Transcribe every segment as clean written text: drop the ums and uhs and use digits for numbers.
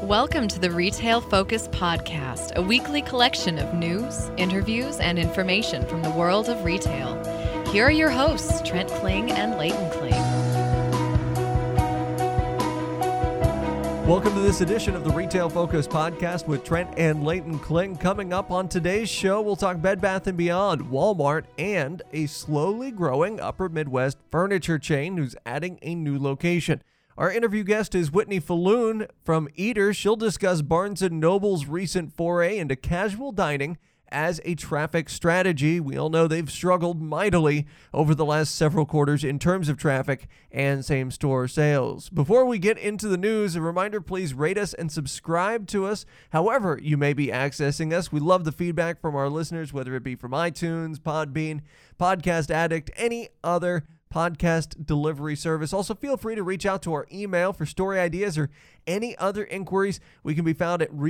Welcome to the Retail Focus Podcast, a weekly collection of news, interviews, and information from the world of retail. Here are your hosts, Trent Kling and Leighton Kling. Welcome to this edition of the Retail Focus Podcast with Trent and Leighton Kling. Coming up on today's show, we'll talk Bed Bath & Beyond, Walmart, and a slowly growing Upper Midwest furniture chain who's adding a new location. Our interview guest is Whitney Falloon from Eater. She'll discuss Barnes & Noble's recent foray into casual dining as a traffic strategy. We all know they've struggled mightily over the last several quarters in terms of traffic and same-store sales. Before we get into the news, a reminder, please rate us and subscribe to us however you may be accessing us. We love the feedback from our listeners, whether it be from iTunes, Podbean, Podcast Addict, any other podcast delivery service. Also, feel free to reach out to our email for story ideas or any other inquiries. We can be found at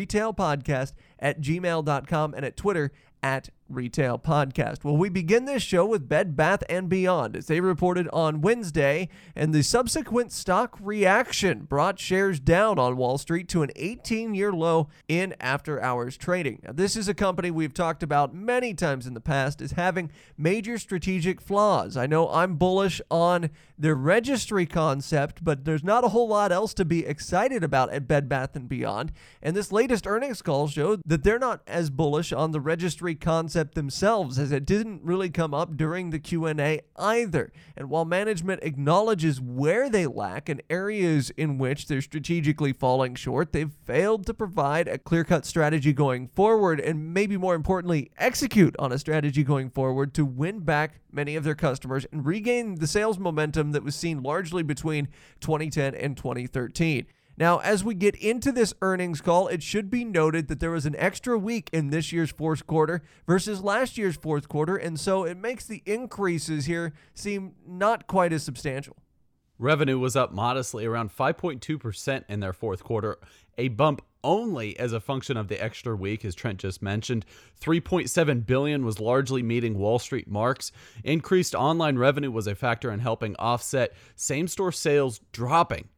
retailpodcast@gmail.com and at Twitter at Retail Podcast. Well, we begin this show with Bed Bath & Beyond as they reported on Wednesday, and the subsequent stock reaction brought shares down on Wall Street to an 18-year low in after-hours trading. Now, this is a company we've talked about many times in the past as having major strategic flaws. I know I'm bullish on their registry concept, but there's not a whole lot else to be excited about at Bed Bath & Beyond, and this latest earnings call showed that they're not as bullish on the registry concept themselves, as it didn't really come up during the Q&A either. And while management acknowledges where they lack and areas in which they're strategically falling short, they've failed to provide a clear-cut strategy going forward, and maybe more importantly, execute on a strategy going forward to win back many of their customers and regain the sales momentum that was seen largely between 2010 and 2013. Now, as we get into this earnings call, it should be noted that there was an extra week in this year's fourth quarter versus last year's fourth quarter, and so it makes the increases here seem not quite as substantial. Revenue was up modestly, around 5.2% in their fourth quarter, a bump only as a function of the extra week, as Trent just mentioned. $3.7 billion was largely meeting Wall Street marks. Increased online revenue was a factor in helping offset same-store sales dropping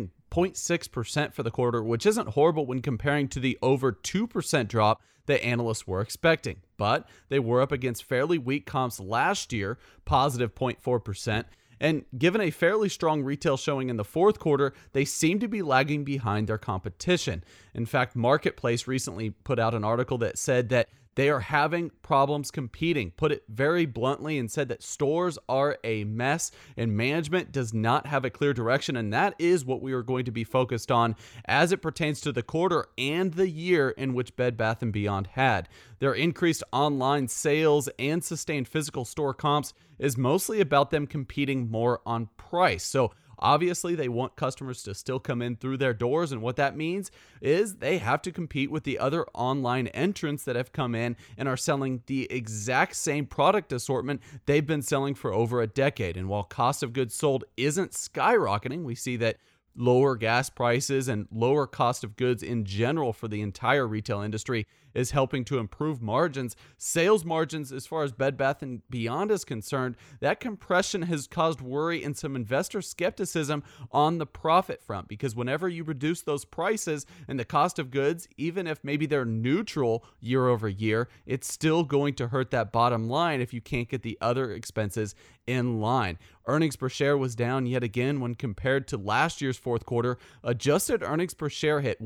0.6% for the quarter, which isn't horrible when comparing to the over 2% drop that analysts were expecting. But they were up against fairly weak comps last year, positive 0.4%. And given a fairly strong retail showing in the fourth quarter, they seem to be lagging behind their competition. In fact, Marketplace recently put out an article that said that they are having problems competing, put it very bluntly, and said that stores are a mess and management does not have a clear direction. And that is what we are going to be focused on as it pertains to the quarter and the year in which Bed Bath & Beyond had. Their increased online sales and sustained physical store comps is mostly about them competing more on price. So obviously, they want customers to still come in through their doors, and what that means is they have to compete with the other online entrants that have come in and are selling the exact same product assortment they've been selling for over a decade. And while cost of goods sold isn't skyrocketing, we see that lower gas prices and lower cost of goods in general for the entire retail industry is helping to improve margins. Sales margins, as far as Bed Bath & Beyond is concerned, that compression has caused worry and some investor skepticism on the profit front, because whenever you reduce those prices and the cost of goods, even if maybe they're neutral year over year, it's still going to hurt that bottom line if you can't get the other expenses in line. Earnings per share was down yet again when compared to last year's fourth quarter. Adjusted earnings per share hit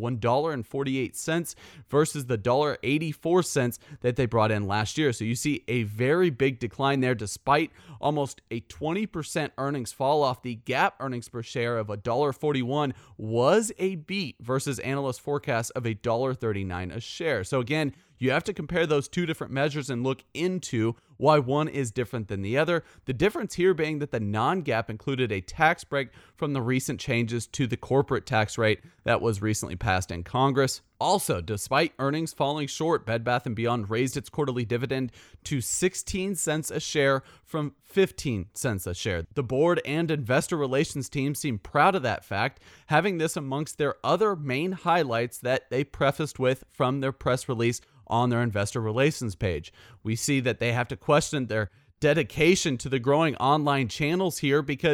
$1.48 versus the $1.84 that they brought in last year. So you see a very big decline there despite almost a 20% earnings fall off. The GAAP earnings per share of $1.41 was a beat versus analyst forecasts of $1.39 a share. So again, you have to compare those two different measures and look into why one is different than the other. The difference here being that the non-GAAP included a tax break from the recent changes to the corporate tax rate that was recently passed in Congress. Also, despite earnings falling short, Bed Bath & Beyond raised its quarterly dividend to 16 cents a share from 15 cents a share. The board and investor relations team seem proud of that fact, having this amongst their other main highlights that they prefaced with from their press release on their investor relations page. We see that they have to question their dedication to the growing online channels here, because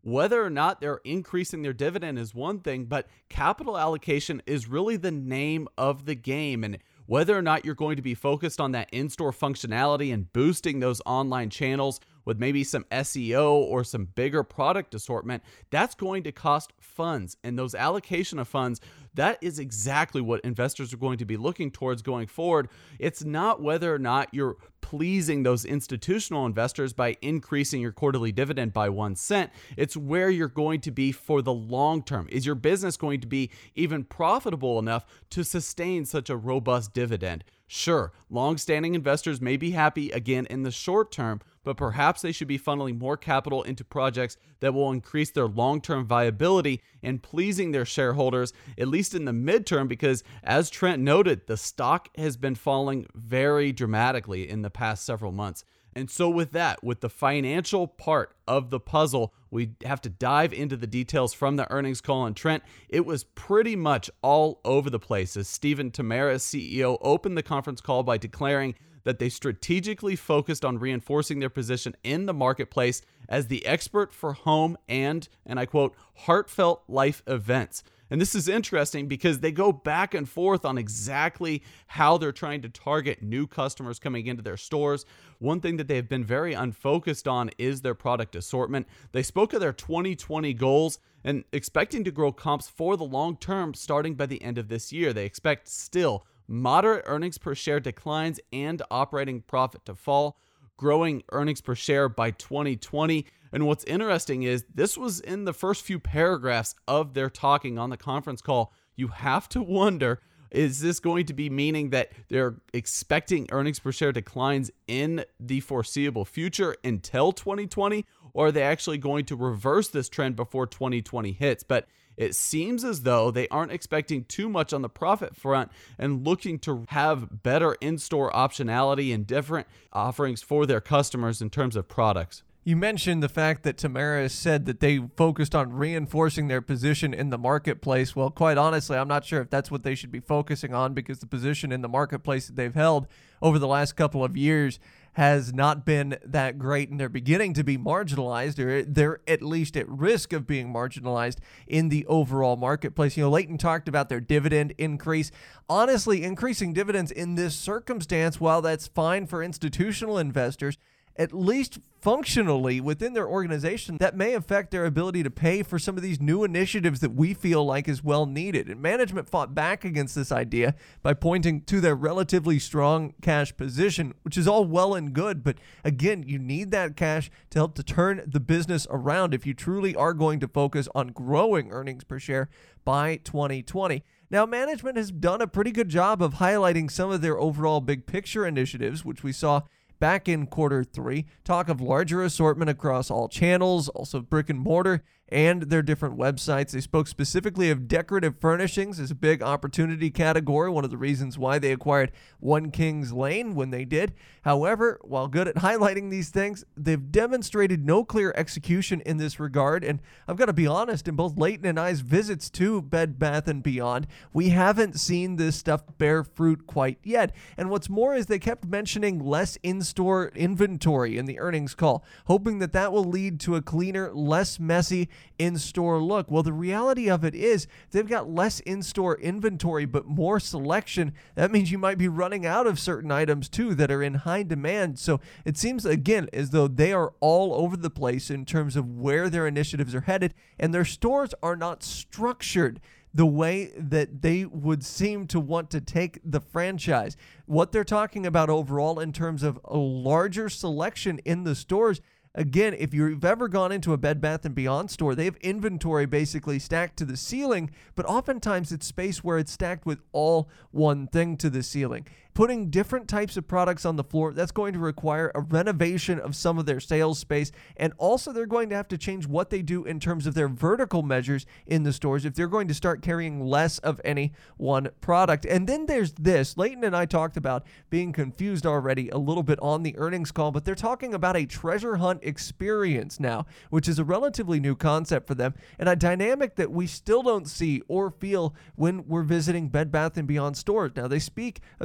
Whether or not they're increasing their dividend is one thing, but capital allocation is really the name of the game. And whether or not you're going to be focused on that in-store functionality and boosting those online channels with maybe some SEO or some bigger product assortment, that's going to cost funds. And those allocation of funds, that is exactly what investors are going to be looking towards going forward. It's not whether or not you're pleasing those institutional investors by increasing your quarterly dividend by 1 cent. It's where you're going to be for the long term. Is your business going to be even profitable enough to sustain such a robust dividend? Sure, long-standing investors may be happy again in the short term, but perhaps they should be funneling more capital into projects that will increase their long-term viability and pleasing their shareholders, at least in the midterm, because as Trent noted, the stock has been falling very dramatically in the past several months. And so with that, with the financial part of the puzzle, we have to dive into the details from the earnings call. And Trent, it was pretty much all over the place as Stephen Tamara, CEO, opened the conference call by declaring that they strategically focused on reinforcing their position in the marketplace as the expert for home and I quote, heartfelt life events. And this is interesting because they go back and forth on exactly how they're trying to target new customers coming into their stores. One thing that they have been very unfocused on is their product assortment. They spoke of their 2020 goals and expecting to grow comps for the long term starting by the end of this year. They expect still moderate earnings per share declines and operating profit to fall, growing earnings per share by 2020. And what's interesting is this was in the first few paragraphs of their talking on the conference call. You have to wonder, is this going to be meaning that they're expecting earnings per share declines in the foreseeable future until 2020? Or are they actually going to reverse this trend before 2020 hits? But it seems as though they aren't expecting too much on the profit front and looking to have better in-store optionality and different offerings for their customers in terms of products. You mentioned the fact that Tamara said that they focused on reinforcing their position in the marketplace. Well, quite honestly, I'm not sure if that's what they should be focusing on, because the position in the marketplace that they've held over the last couple of years has not been that great, and they're beginning to be marginalized, or they're at least at risk of being marginalized in the overall marketplace. You know, Leighton talked about their dividend increase. Honestly, increasing dividends in this circumstance, while that's fine for institutional investors, at least functionally within their organization, that may affect their ability to pay for some of these new initiatives that we feel like is well needed. And management fought back against this idea by pointing to their relatively strong cash position, which is all well and good. But again, you need that cash to help to turn the business around if you truly are going to focus on growing earnings per share by 2020. Now, management has done a pretty good job of highlighting some of their overall big picture initiatives, which we saw back in Q3, talk of larger assortment across all channels, also brick and mortar, and their different websites. They spoke specifically of decorative furnishings as a big opportunity category, one of the reasons why they acquired One Kings Lane when they did. However, while good at highlighting these things, they've demonstrated no clear execution in this regard. And I've got to be honest, in both Leighton and I's visits to Bed Bath & Beyond, we haven't seen this stuff bear fruit quite yet. And what's more is they kept mentioning less in-store inventory in the earnings call, hoping that that will lead to a cleaner, less messy in-store look. Well, the reality of it is they've got less in-store inventory, but more selection. That means you might be running out of certain items too that are in high demand. So it seems again as though they are all over the place in terms of where their initiatives are headed, and their stores are not structured the way that they would seem to want to take the franchise. What they're talking about overall in terms of a larger selection in the stores, again, if you've ever gone into a Bed Bath & Beyond store, they have inventory basically stacked to the ceiling, but oftentimes it's space where it's stacked with all one thing to the ceiling. Putting different types of products on the floor, that's going to require a renovation of some of their sales space, and also they're going to have to change what they do in terms of their vertical measures in the stores if they're going to start carrying less of any one product. And then there's this. Leighton and I talked about being confused already a little bit on the earnings call, but they're talking about a treasure hunt experience now, which is a relatively new concept for them, and a dynamic that we still don't see or feel when we're visiting Bed Bath & Beyond stores. Now, they speak of the importance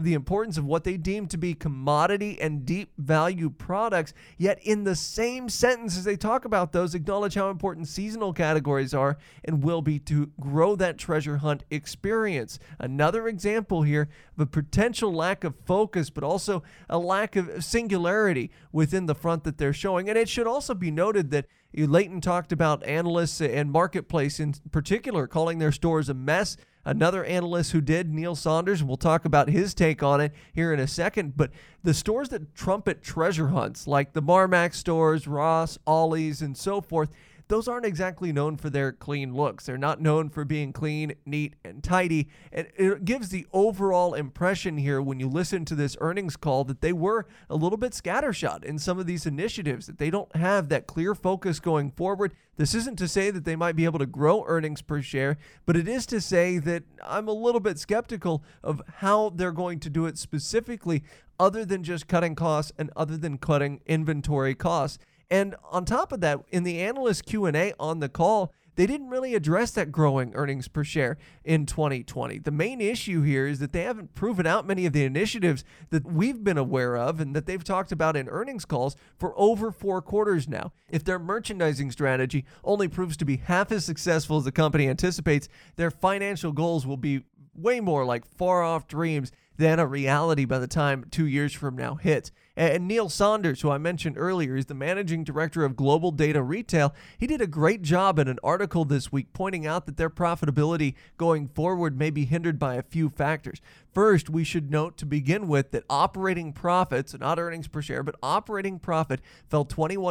importance of what they deem to be commodity and deep value products, yet in the same sentence as they talk about those, acknowledge how important seasonal categories are and will be to grow that treasure hunt experience. Another example here of a potential lack of focus, but also a lack of singularity within the front that they're showing. And it should also be noted that Leighton talked about analysts and Marketplace in particular calling their stores a mess. Another analyst who did, Neil Saunders, and we'll talk about his take on it here in a second. But the stores that trumpet treasure hunts, like the Marmax stores, Ross, Ollie's, and so forth, those aren't exactly known for their clean looks. They're not known for being clean, neat, and tidy. And it gives the overall impression here when you listen to this earnings call that they were a little bit scattershot in some of these initiatives, that they don't have that clear focus going forward. This isn't to say that they might be able to grow earnings per share, but it is to say that I'm a little bit skeptical of how they're going to do it specifically, other than just cutting costs and other than cutting inventory costs. And on top of that, in the analyst Q&A on the call, they didn't really address that growing earnings per share in 2020. The main issue here is that they haven't proven out many of the initiatives that we've been aware of and that they've talked about in earnings calls for over 4 quarters now. If their merchandising strategy only proves to be half as successful as the company anticipates, their financial goals will be way more like far-off dreams than a reality by the time 2 years from now hits. And Neil Saunders, who I mentioned earlier, is the managing director of Global Data Retail. He did a great job in an article this week pointing out that their profitability going forward may be hindered by a few factors. First, we should note to begin with that operating profits, not earnings per share, but operating profit fell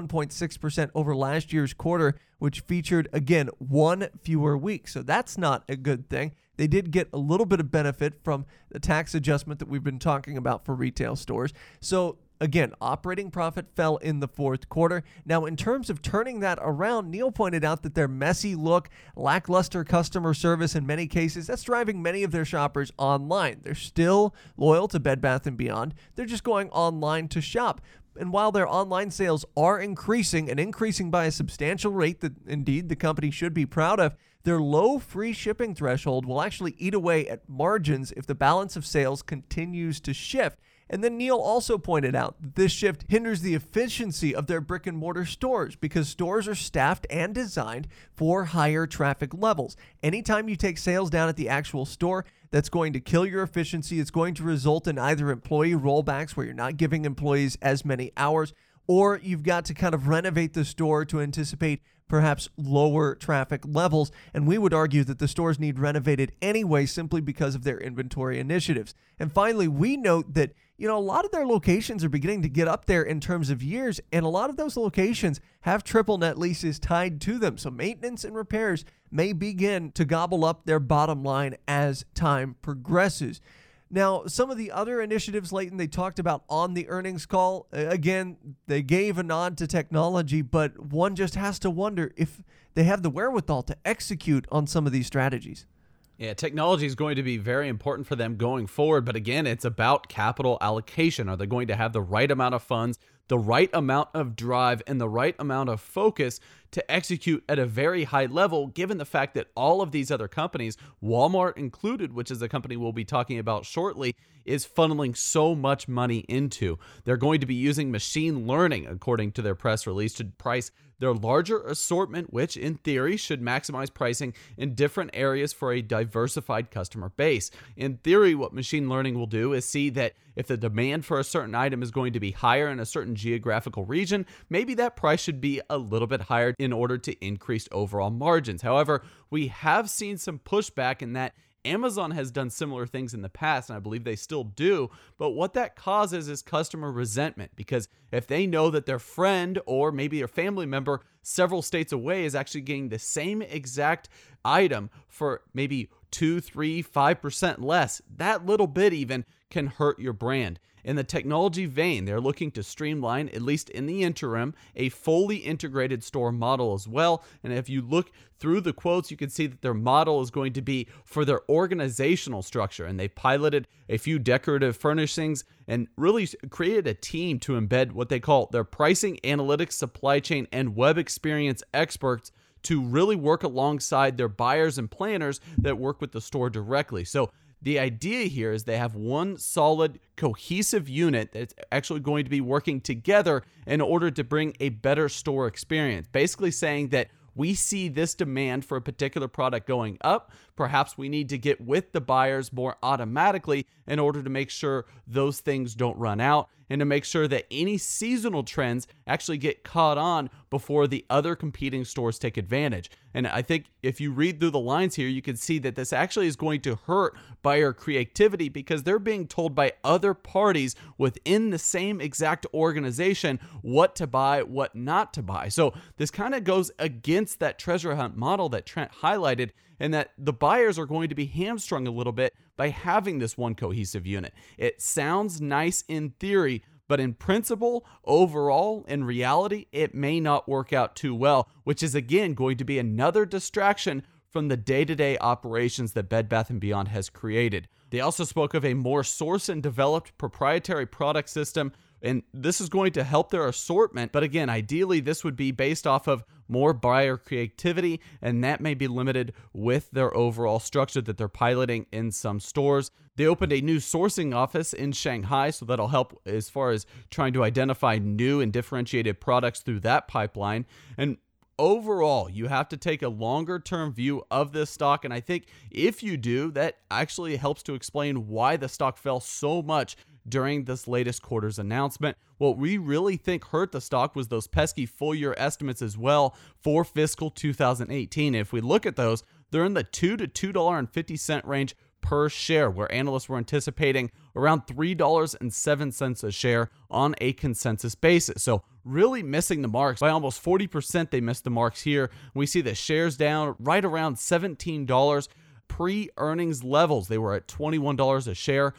21.6% over last year's quarter, which featured, again, 1 fewer week. So that's not a good thing. They did get a little bit of benefit from the tax adjustment that we've been talking about for retail stores. So again, operating profit fell in the fourth quarter. Now, in terms of turning that around, Neil pointed out that their messy look, lackluster customer service in many cases, that's driving many of their shoppers online. They're still loyal to Bed Bath & Beyond. They're just going online to shop. And while their online sales are increasing and increasing by a substantial rate that indeed the company should be proud of, their low free shipping threshold will actually eat away at margins if the balance of sales continues to shift. And then Neil also pointed out that this shift hinders the efficiency of their brick and mortar stores because stores are staffed and designed for higher traffic levels. Anytime you take sales down at the actual store, that's going to kill your efficiency. It's going to result in either employee rollbacks where you're not giving employees as many hours, or you've got to kind of renovate the store to anticipate perhaps lower traffic levels. And we would argue that the stores need renovated anyway simply because of their inventory initiatives. And finally, we note that a lot of their locations are beginning to get up there in terms of years, and a lot of those locations have triple net leases tied to them. So maintenance and repairs may begin to gobble up their bottom line as time progresses. Now, some of the other initiatives, Leighton, they talked about on the earnings call, again, they gave a nod to technology, but one just has to wonder if they have the wherewithal to execute on some of these strategies. Yeah, technology is going to be very important for them going forward. But again, it's about capital allocation. Are they going to have the right amount of funds, the right amount of drive, and the right amount of focus to execute at a very high level, given the fact that all of these other companies, Walmart included, which is a company we'll be talking about shortly, is funneling so much money into. They're going to be using machine learning, according to their press release, to price their larger assortment, which in theory should maximize pricing in different areas for a diversified customer base. In theory, what machine learning will do is see that if the demand for a certain item is going to be higher in a certain geographical region, maybe that price should be a little bit higher in order to increase overall margins. However, we have seen some pushback in that Amazon has done similar things in the past, and I believe they still do, but what that causes is customer resentment, because if they know that their friend or maybe their family member several states away is actually getting the same exact item for maybe 2, 3, 5% less, that little bit even can hurt your brand. In the technology vein, they're looking to streamline, at least in the interim, a fully integrated store model as well. And if you look through the quotes, you can see that their model is going to be for their organizational structure. And they piloted a few decorative furnishings and really created a team to embed what they call their pricing, analytics, supply chain, and web experience experts to really work alongside their buyers and planners that work with the store directly. So the idea here is they have one solid, cohesive unit that's actually going to be working together in order to bring a better store experience. Basically saying that we see this demand for a particular product going up. Perhaps we need to get with the buyers more automatically in order to make sure those things don't run out and to make sure that any seasonal trends actually get caught on before the other competing stores take advantage. And I think if you read through the lines here, you can see that this actually is going to hurt buyer creativity because they're being told by other parties within the same exact organization what to buy, what not to buy. So this kind of goes against that treasure hunt model that Trent highlighted, and that the buyers are going to be hamstrung a little bit by having this one cohesive unit. It sounds nice in theory, but in principle, overall, in reality, it may not work out too well, which is again going to be another distraction from the day-to-day operations that Bed Bath & Beyond has created. They also spoke of a more sourced and developed proprietary product system, and this is going to help their assortment. But again, ideally, this would be based off of more buyer creativity, and that may be limited with their overall structure that they're piloting in some stores. They opened a new sourcing office in Shanghai, so that'll help as far as trying to identify new and differentiated products through that pipeline. And overall, you have to take a longer term view of this stock. And I think if you do, that actually helps to explain why the stock fell so much during this latest quarter's announcement. What we really think hurt the stock was those pesky full year estimates as well for fiscal 2018. If we look at those, they're in the $2 to $2.50 range per share, where analysts were anticipating around $3.07 a share on a consensus basis. So really missing the marks by almost 40%. They missed the marks here. We see the shares down right around $17 pre-earnings levels. They were at $21 a share,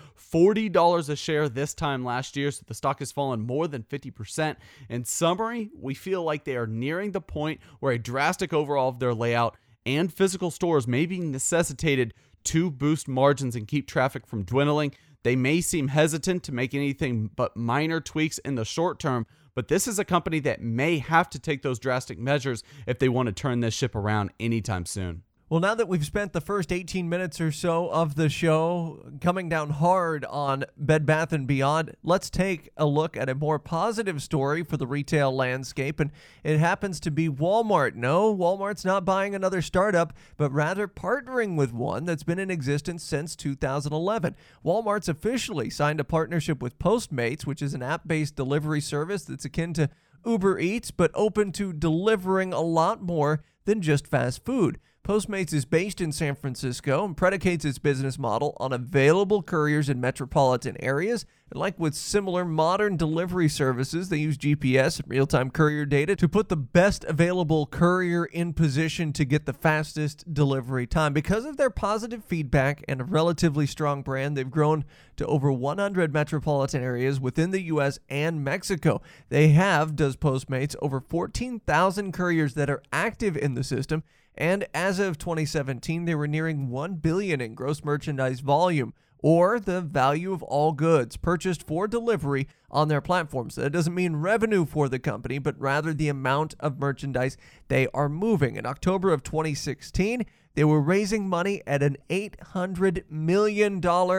$40 a share this time last year. So the stock has fallen more than 50%. In summary, we feel like they are nearing the point where a drastic overhaul of their layout and physical stores may be necessitated to boost margins and keep traffic from dwindling. They may seem hesitant to make anything but minor tweaks in the short term, but this is a company that may have to take those drastic measures if they want to turn this ship around anytime soon. Well, now that we've spent the first 18 minutes or so of the show coming down hard on Bed Bath & Beyond, let's take a look at a more positive story for the retail landscape, and it happens to be Walmart. No, Walmart's not buying another startup, but rather partnering with one that's been in existence since 2011. Walmart's officially signed a partnership with Postmates, which is an app-based delivery service that's akin to Uber Eats, but open to delivering a lot more than just fast food. Postmates is based in San Francisco and predicates its business model on available couriers in metropolitan areas. And like with similar modern delivery services, they use GPS and real-time courier data to put the best available courier in position to get the fastest delivery time. Because of their positive feedback and a relatively strong brand, they've grown to over 100 metropolitan areas within the U.S. and Mexico. They have, does Postmates, over 14,000 couriers that are active in the system. And as of 2017, they were nearing $1 billion in gross merchandise volume, or the value of all goods purchased for delivery on their platforms. That doesn't mean revenue for the company, but rather the amount of merchandise they are moving. In October of 2016, they were raising money at an $800 million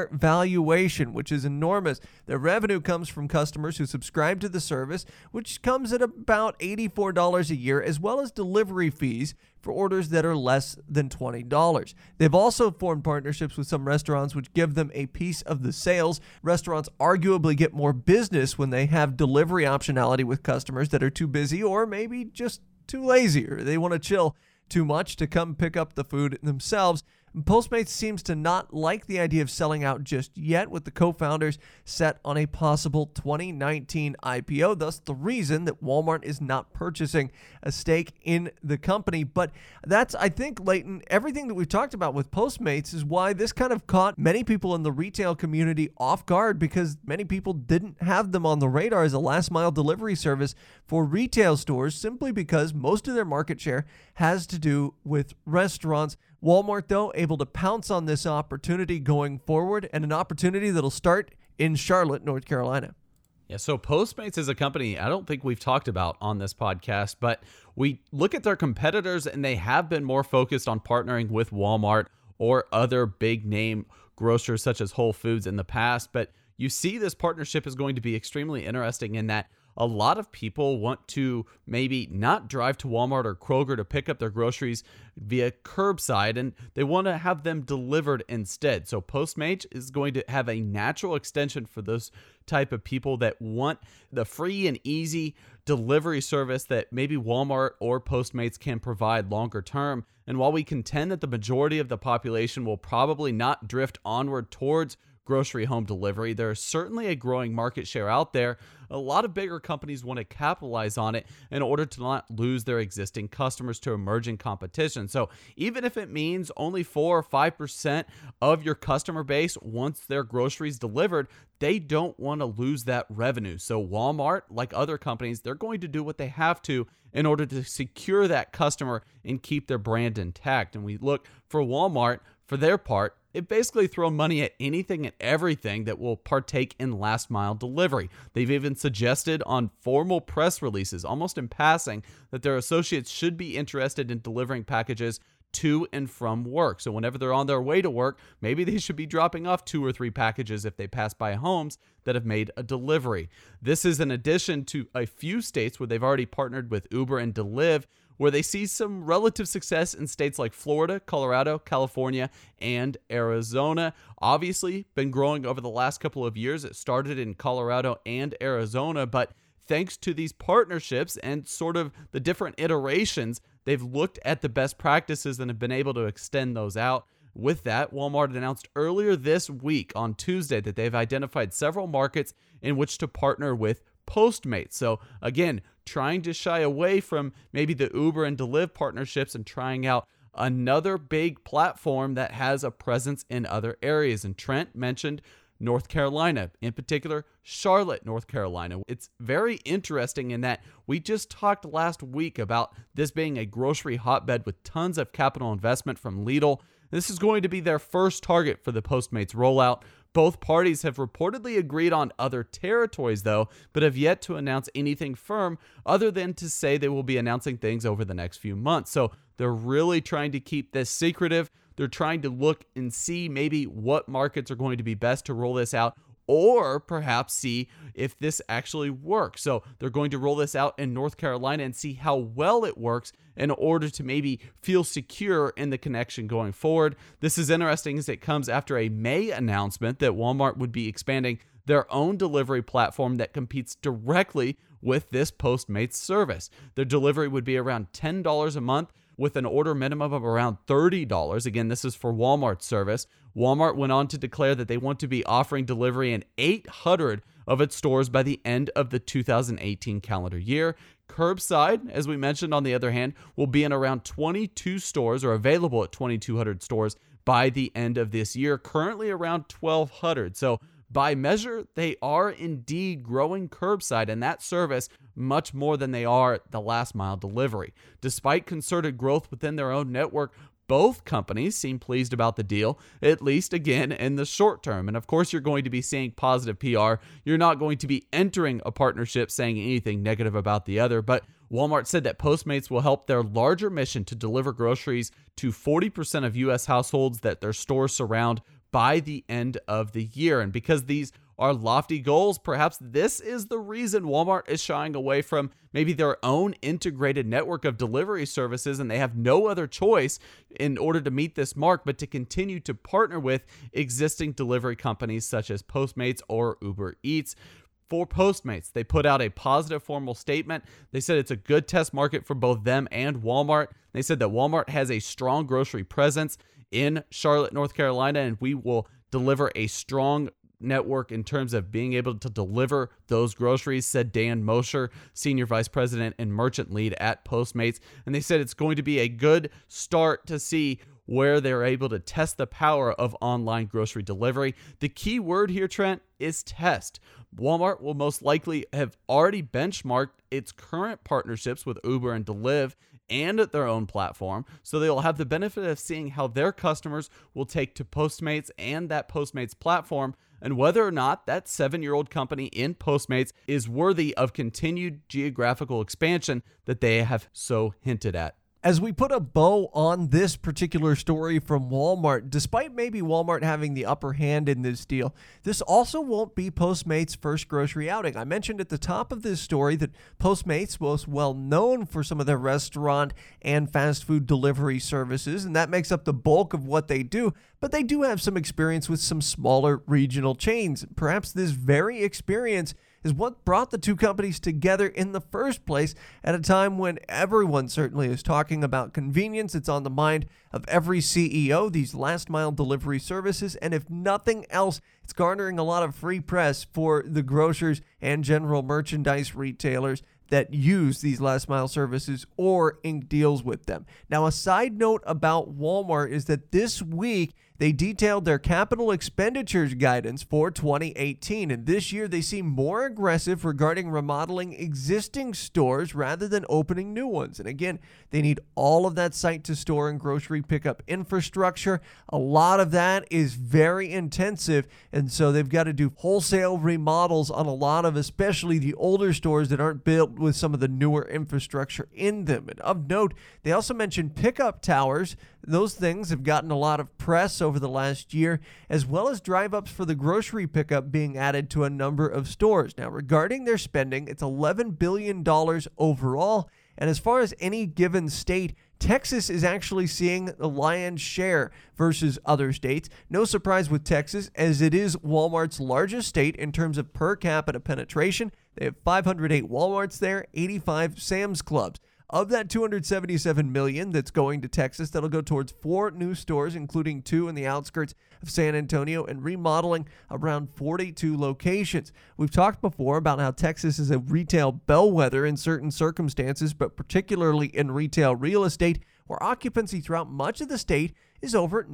valuation, which is enormous. Their revenue comes from customers who subscribe to the service, which comes at about $84 a year, as well as delivery fees for orders that are less than $20. They've also formed partnerships with some restaurants, which give them a piece of the sales. Restaurants arguably get more business when they have delivery optionality with customers that are too busy or maybe just too lazy, or they want to chill too much to come pick up the food themselves. Postmates seems to not like the idea of selling out just yet, with the co-founders set on a possible 2019 IPO, thus the reason that Walmart is not purchasing a stake in the company. But that's, I think, Leighton, everything that we've talked about with Postmates is why this kind of caught many people in the retail community off guard, because many people didn't have them on the radar as a last-mile delivery service for retail stores, simply because most of their market share has to do with restaurants. Walmart, though, able to pounce on this opportunity going forward, and an opportunity that'll start in Charlotte, North Carolina. Yeah, so Postmates is a company I don't think we've talked about on this podcast, but we look at their competitors and they have been more focused on partnering with Walmart or other big name grocers such as Whole Foods in the past. But you see this partnership is going to be extremely interesting in that a lot of people want to maybe not drive to Walmart or Kroger to pick up their groceries via curbside, and they want to have them delivered instead. So Postmates is going to have a natural extension for those type of people that want the free and easy delivery service that maybe Walmart or Postmates can provide longer term. And while we contend that the majority of the population will probably not drift onward towards grocery home delivery, there's certainly a growing market share out there. A lot of bigger companies want to capitalize on it in order to not lose their existing customers to emerging competition. So even if it means only 4 or 5% of your customer base wants their groceries delivered, they don't want to lose that revenue. So Walmart, like other companies, they're going to do what they have to in order to secure that customer and keep their brand intact. And we look for Walmart, for their part, it basically thrown money at anything and everything that will partake in last mile delivery. They've even suggested on formal press releases, almost in passing, that their associates should be interested in delivering packages to and from work. So whenever they're on their way to work, maybe they should be dropping off 2 or 3 packages if they pass by homes that have made a delivery. This is in addition to a few states where they've already partnered with Uber and Deliv, where they see some relative success in states like Florida, Colorado, California, and Arizona. Obviously, been growing over the last couple of years. It started in Colorado and Arizona, but thanks to these partnerships and sort of the different iterations, they've looked at the best practices and have been able to extend those out. With that, Walmart announced earlier this week on Tuesday that they've identified several markets in which to partner with Postmates. So again, trying to shy away from maybe the Uber and Deliv partnerships and trying out another big platform that has a presence in other areas. And Trent mentioned North Carolina, in particular, Charlotte, North Carolina. It's very interesting in that we just talked last week about this being a grocery hotbed with tons of capital investment from Lidl. This is going to be their first target for the Postmates rollout. Both parties have reportedly agreed on other territories, though, but have yet to announce anything firm other than to say they will be announcing things over the next few months. So they're really trying to keep this secretive. They're trying to look and see maybe what markets are going to be best to roll this out, or perhaps see if this actually works. So they're going to roll this out in North Carolina and see how well it works in order to maybe feel secure in the connection going forward. This is interesting as it comes after a May announcement that Walmart would be expanding their own delivery platform that competes directly with this Postmates service. Their delivery would be around $10 a month with an order minimum of around $30. Again, this is for Walmart's service. Walmart went on to declare that they want to be offering delivery in 800 of its stores by the end of the 2018 calendar year. Curbside, as we mentioned, on the other hand, will be in around 22 stores or available at 2,200 stores by the end of this year, currently around 1,200. So by measure, they are indeed growing curbside and that service much more than they are the last mile delivery. Despite concerted growth within their own network, both companies seem pleased about the deal, at least again in the short term. And of course, you're going to be seeing positive PR. You're not going to be entering a partnership saying anything negative about the other. But Walmart said that Postmates will help their larger mission to deliver groceries to 40% of U.S. households that their stores surround by the end of the year. And because these are lofty goals, perhaps this is the reason Walmart is shying away from maybe their own integrated network of delivery services, and they have no other choice in order to meet this mark but to continue to partner with existing delivery companies such as Postmates or Uber Eats. For Postmates, they put out a positive formal statement. They said it's a good test market for both them and Walmart. They said that Walmart has a strong grocery presence in Charlotte, North Carolina, and we will deliver a strong network in terms of being able to deliver those groceries, said Dan Mosher, Senior Vice President and Merchant Lead at Postmates. And they said it's going to be a good start to see where they're able to test the power of online grocery delivery. The key word here, Trent, is test. Walmart will most likely have already benchmarked its current partnerships with Uber and Deliv and their own platform, so they will have the benefit of seeing how their customers will take to Postmates and that Postmates platform, and whether or not that 7-year-old company in Postmates is worthy of continued geographical expansion that they have so hinted at. As we put a bow on this particular story from Walmart, despite maybe Walmart having the upper hand in this deal, this also won't be Postmates' first grocery outing. I mentioned at the top of this story that Postmates was well known for some of their restaurant and fast food delivery services, and that makes up the bulk of what they do, but they do have some experience with some smaller regional chains. Perhaps this very experience is what brought the two companies together in the first place at a time when everyone certainly is talking about convenience. It's on the mind of every CEO, these last mile delivery services, and if nothing else, it's garnering a lot of free press for the grocers and general merchandise retailers that use these last mile services or ink deals with them. Now, a side note about Walmart is that this week they detailed their capital expenditures guidance for 2018, and this year they seem more aggressive regarding remodeling existing stores rather than opening new ones. And again, they need all of that site-to-store and grocery pickup infrastructure. A lot of that is very intensive, and so they've got to do wholesale remodels on a lot of especially the older stores that aren't built with some of the newer infrastructure in them. And of note, they also mentioned pickup towers. Those things have gotten a lot of press over the last year, as well as drive-ups for the grocery pickup being added to a number of stores. Now, regarding their spending, it's $11 billion overall, and as far as any given state, Texas is actually seeing the lion's share versus other states. No surprise with Texas, as it is Walmart's largest state in terms of per capita penetration. They have 508 Walmarts there, 85 Sam's Clubs. Of that $277 million that's going to Texas, that'll go towards 4 new stores, including 2 in the outskirts of San Antonio, and remodeling around 42 locations. We've talked before about how Texas is a retail bellwether in certain circumstances, but particularly in retail real estate, where occupancy throughout much of the state is over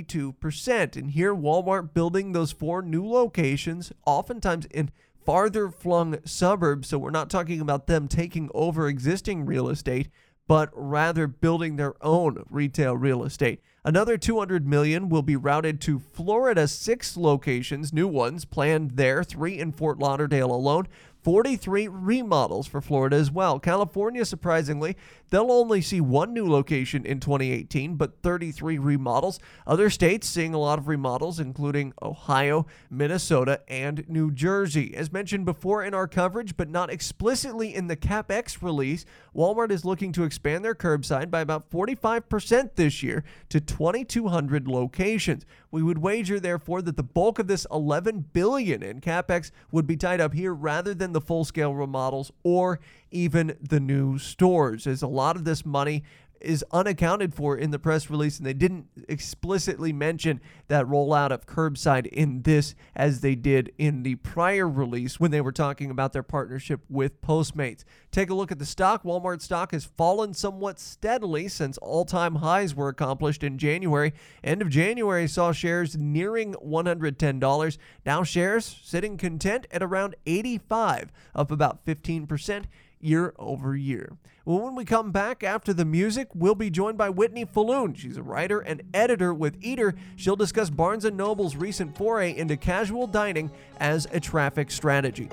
92%. And here, Walmart building those 4 new locations, oftentimes in farther flung suburbs, so we're not talking about them taking over existing real estate, but rather building their own retail real estate. Another $200 million will be routed to Florida, 6 locations, new ones planned there, 3 in Fort Lauderdale alone. 43 remodels for Florida as well. California, surprisingly, they'll only see 1 new location in 2018, but 33 remodels. Other states seeing a lot of remodels, including Ohio, Minnesota, and New Jersey. As mentioned before in our coverage, but not explicitly in the CapEx release, Walmart is looking to expand their curbside by about 45% this year to 2,200 locations. We would wager, therefore, that the bulk of this $11 billion in CapEx would be tied up here rather than the full-scale remodels or even the new stores, as a lot of this money is unaccounted for in the press release, and they didn't explicitly mention that rollout of curbside in this as they did in the prior release when they were talking about their partnership with Postmates. Take a look at the stock. Walmart stock has fallen somewhat steadily since all-time highs were accomplished in January. End of January saw shares nearing $110. Now shares sitting content at around 85, up about 15% year over year. Well, when we come back after the music, we'll be joined by Whitney Falloon. She's a writer and editor with Eater. She'll discuss Barnes & Noble's recent foray into casual dining as a traffic strategy.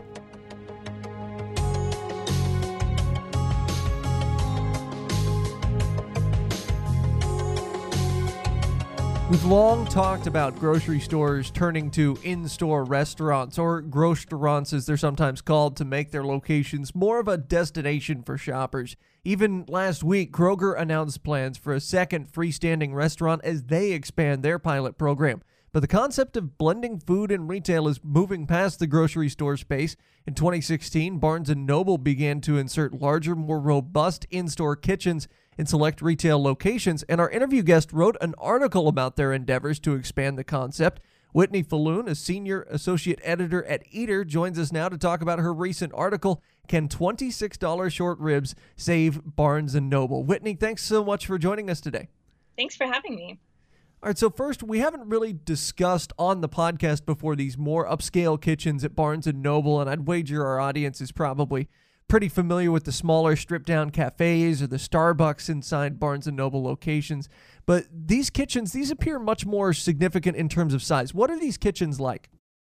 We've long talked about grocery stores turning to in-store restaurants, or grocerants as they're sometimes called, to make their locations more of a destination for shoppers. Even last week, Kroger announced plans for a second freestanding restaurant as they expand their pilot program. But the concept of blending food and retail is moving past the grocery store space. In 2016, Barnes & Noble began to insert larger, more robust in-store kitchens in select retail locations, and our interview guest wrote an article about their endeavors to expand the concept. Whitney Falloon, a senior associate editor at Eater, joins us now to talk about her recent article, Can $26 Short Ribs Save Barnes & Noble? Whitney, thanks so much for joining us today. Thanks for having me. All right, so first, we haven't really discussed on the podcast before these more upscale kitchens at Barnes & Noble, and I'd wager our audience is probably pretty familiar with the smaller stripped-down cafes or the Starbucks inside Barnes & Noble locations. But these kitchens, these appear much more significant in terms of size. What are these kitchens like?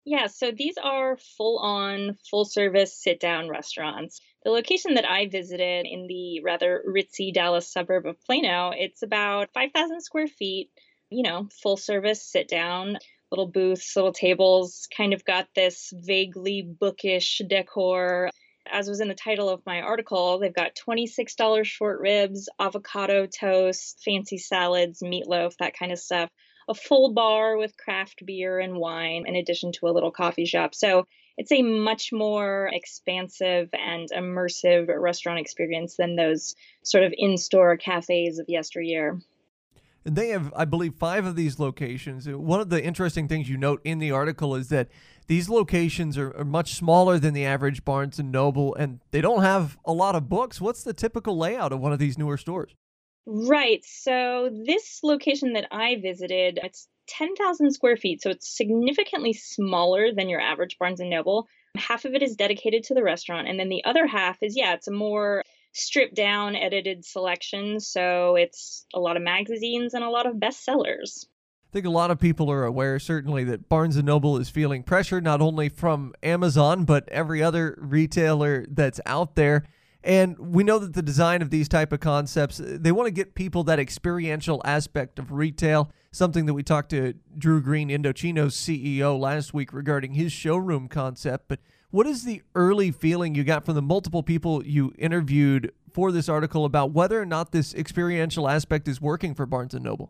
Yeah, so these are full on, full service sit down restaurants. The location that I visited in the rather ritzy Dallas suburb of Plano, it's about 5,000 square feet, full service sit down, little booths, little tables, kind of got this vaguely bookish decor. As was in the title of my article, they've got $26 short ribs, avocado toast, fancy salads, meatloaf, that kind of stuff, a full bar with craft beer and wine, in addition to a little coffee shop. So it's a much more expansive and immersive restaurant experience than those sort of in-store cafes of yesteryear. And they have, I believe, 5 of these locations. One of the interesting things you note in the article is that these locations are much smaller than the average Barnes & Noble, and they don't have a lot of books. What's the typical layout of one of these newer stores? Right. So this location that I visited, it's 10,000 square feet. So it's significantly smaller than your average Barnes and Noble. Half of it is dedicated to the restaurant. And then the other half is, it's a more stripped down, edited selection. So it's a lot of magazines and a lot of bestsellers. I think a lot of people are aware, certainly, that Barnes & Noble is feeling pressure, not only from Amazon, but every other retailer that's out there. And we know that the design of these type of concepts, they want to get people that experiential aspect of retail, something that we talked to Drew Green, Indochino's CEO, last week regarding his showroom concept. But what is the early feeling you got from the multiple people you interviewed for this article about whether or not this experiential aspect is working for Barnes & Noble?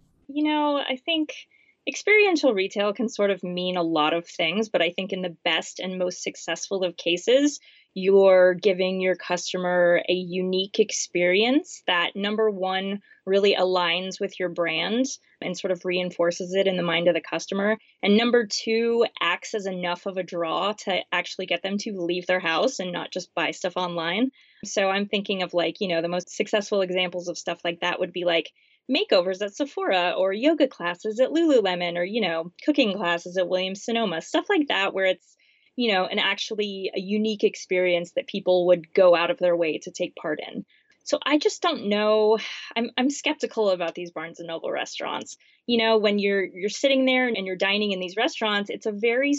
I think experiential retail can sort of mean a lot of things, but I think in the best and most successful of cases, you're giving your customer a unique experience that, number one, really aligns with your brand and sort of reinforces it in the mind of the customer. And number two, acts as enough of a draw to actually get them to leave their house and not just buy stuff online. So I'm thinking of the most successful examples of stuff like that would be like makeovers at Sephora or yoga classes at Lululemon or, cooking classes at Williams-Sonoma, stuff like that, where it's, and actually a unique experience that people would go out of their way to take part in. So I just don't know. I'm skeptical about these Barnes & Noble restaurants. When you're sitting there and you're dining in these restaurants, it's a very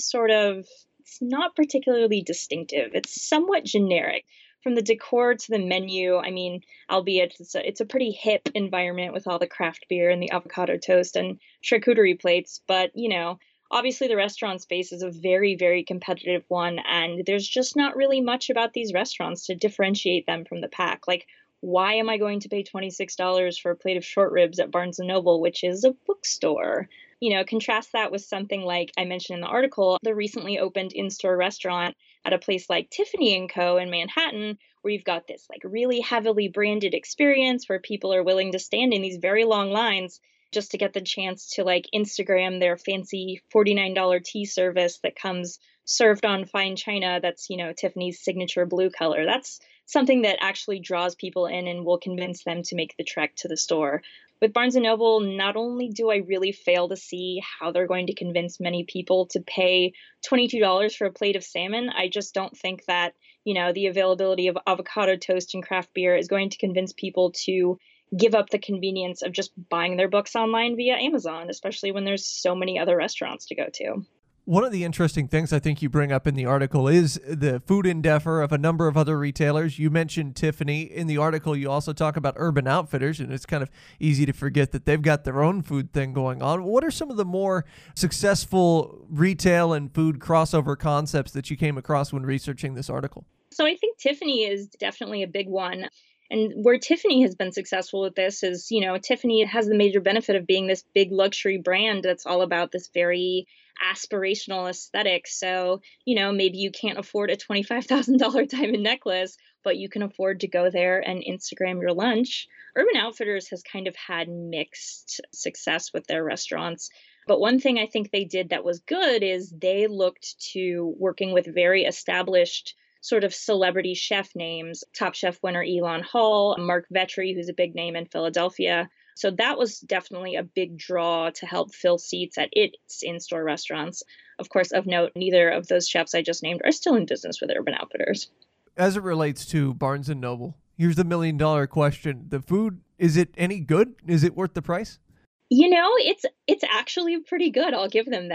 it's not particularly distinctive. It's somewhat generic. From the decor to the menu, albeit it's a pretty hip environment with all the craft beer and the avocado toast and charcuterie plates. But, obviously the restaurant space is a very, very competitive one. And there's just not really much about these restaurants to differentiate them from the pack. Like, why am I going to pay $26 for a plate of short ribs at Barnes & Noble, which is a bookstore? Contrast that with something like I mentioned in the article, the recently opened in-store restaurant at a place like Tiffany & Co. in Manhattan, where you've got this really heavily branded experience where people are willing to stand in these very long lines just to get the chance to Instagram their fancy $49 tea service that comes served on fine china that's, Tiffany's signature blue color. That's something that actually draws people in and will convince them to make the trek to the store. With Barnes & Noble, not only do I really fail to see how they're going to convince many people to pay $22 for a plate of salmon, I just don't think that, the availability of avocado toast and craft beer is going to convince people to give up the convenience of just buying their books online via Amazon, especially when there's so many other restaurants to go to. One of the interesting things I think you bring up in the article is the food endeavor of a number of other retailers. You mentioned Tiffany. In the article, you also talk about Urban Outfitters, and it's kind of easy to forget that they've got their own food thing going on. What are some of the more successful retail and food crossover concepts that you came across when researching this article? So I think Tiffany is definitely a big one. And where Tiffany has been successful with this is, Tiffany has the major benefit of being this big luxury brand that's all about this very aspirational aesthetic. So, maybe you can't afford a $25,000 diamond necklace, but you can afford to go there and Instagram your lunch. Urban Outfitters has kind of had mixed success with their restaurants. But one thing I think they did that was good is they looked to working with very established sort of celebrity chef names, Top Chef winner Elon Hall, Mark Vetri, who's a big name in Philadelphia. So that was definitely a big draw to help fill seats at its in-store restaurants. Of course, of note, neither of those chefs I just named are still in business with Urban Outfitters. As it relates to Barnes & Noble, here's the million-dollar question. The food, is it any good? Is it worth the price? It's actually pretty good. I'll give them that.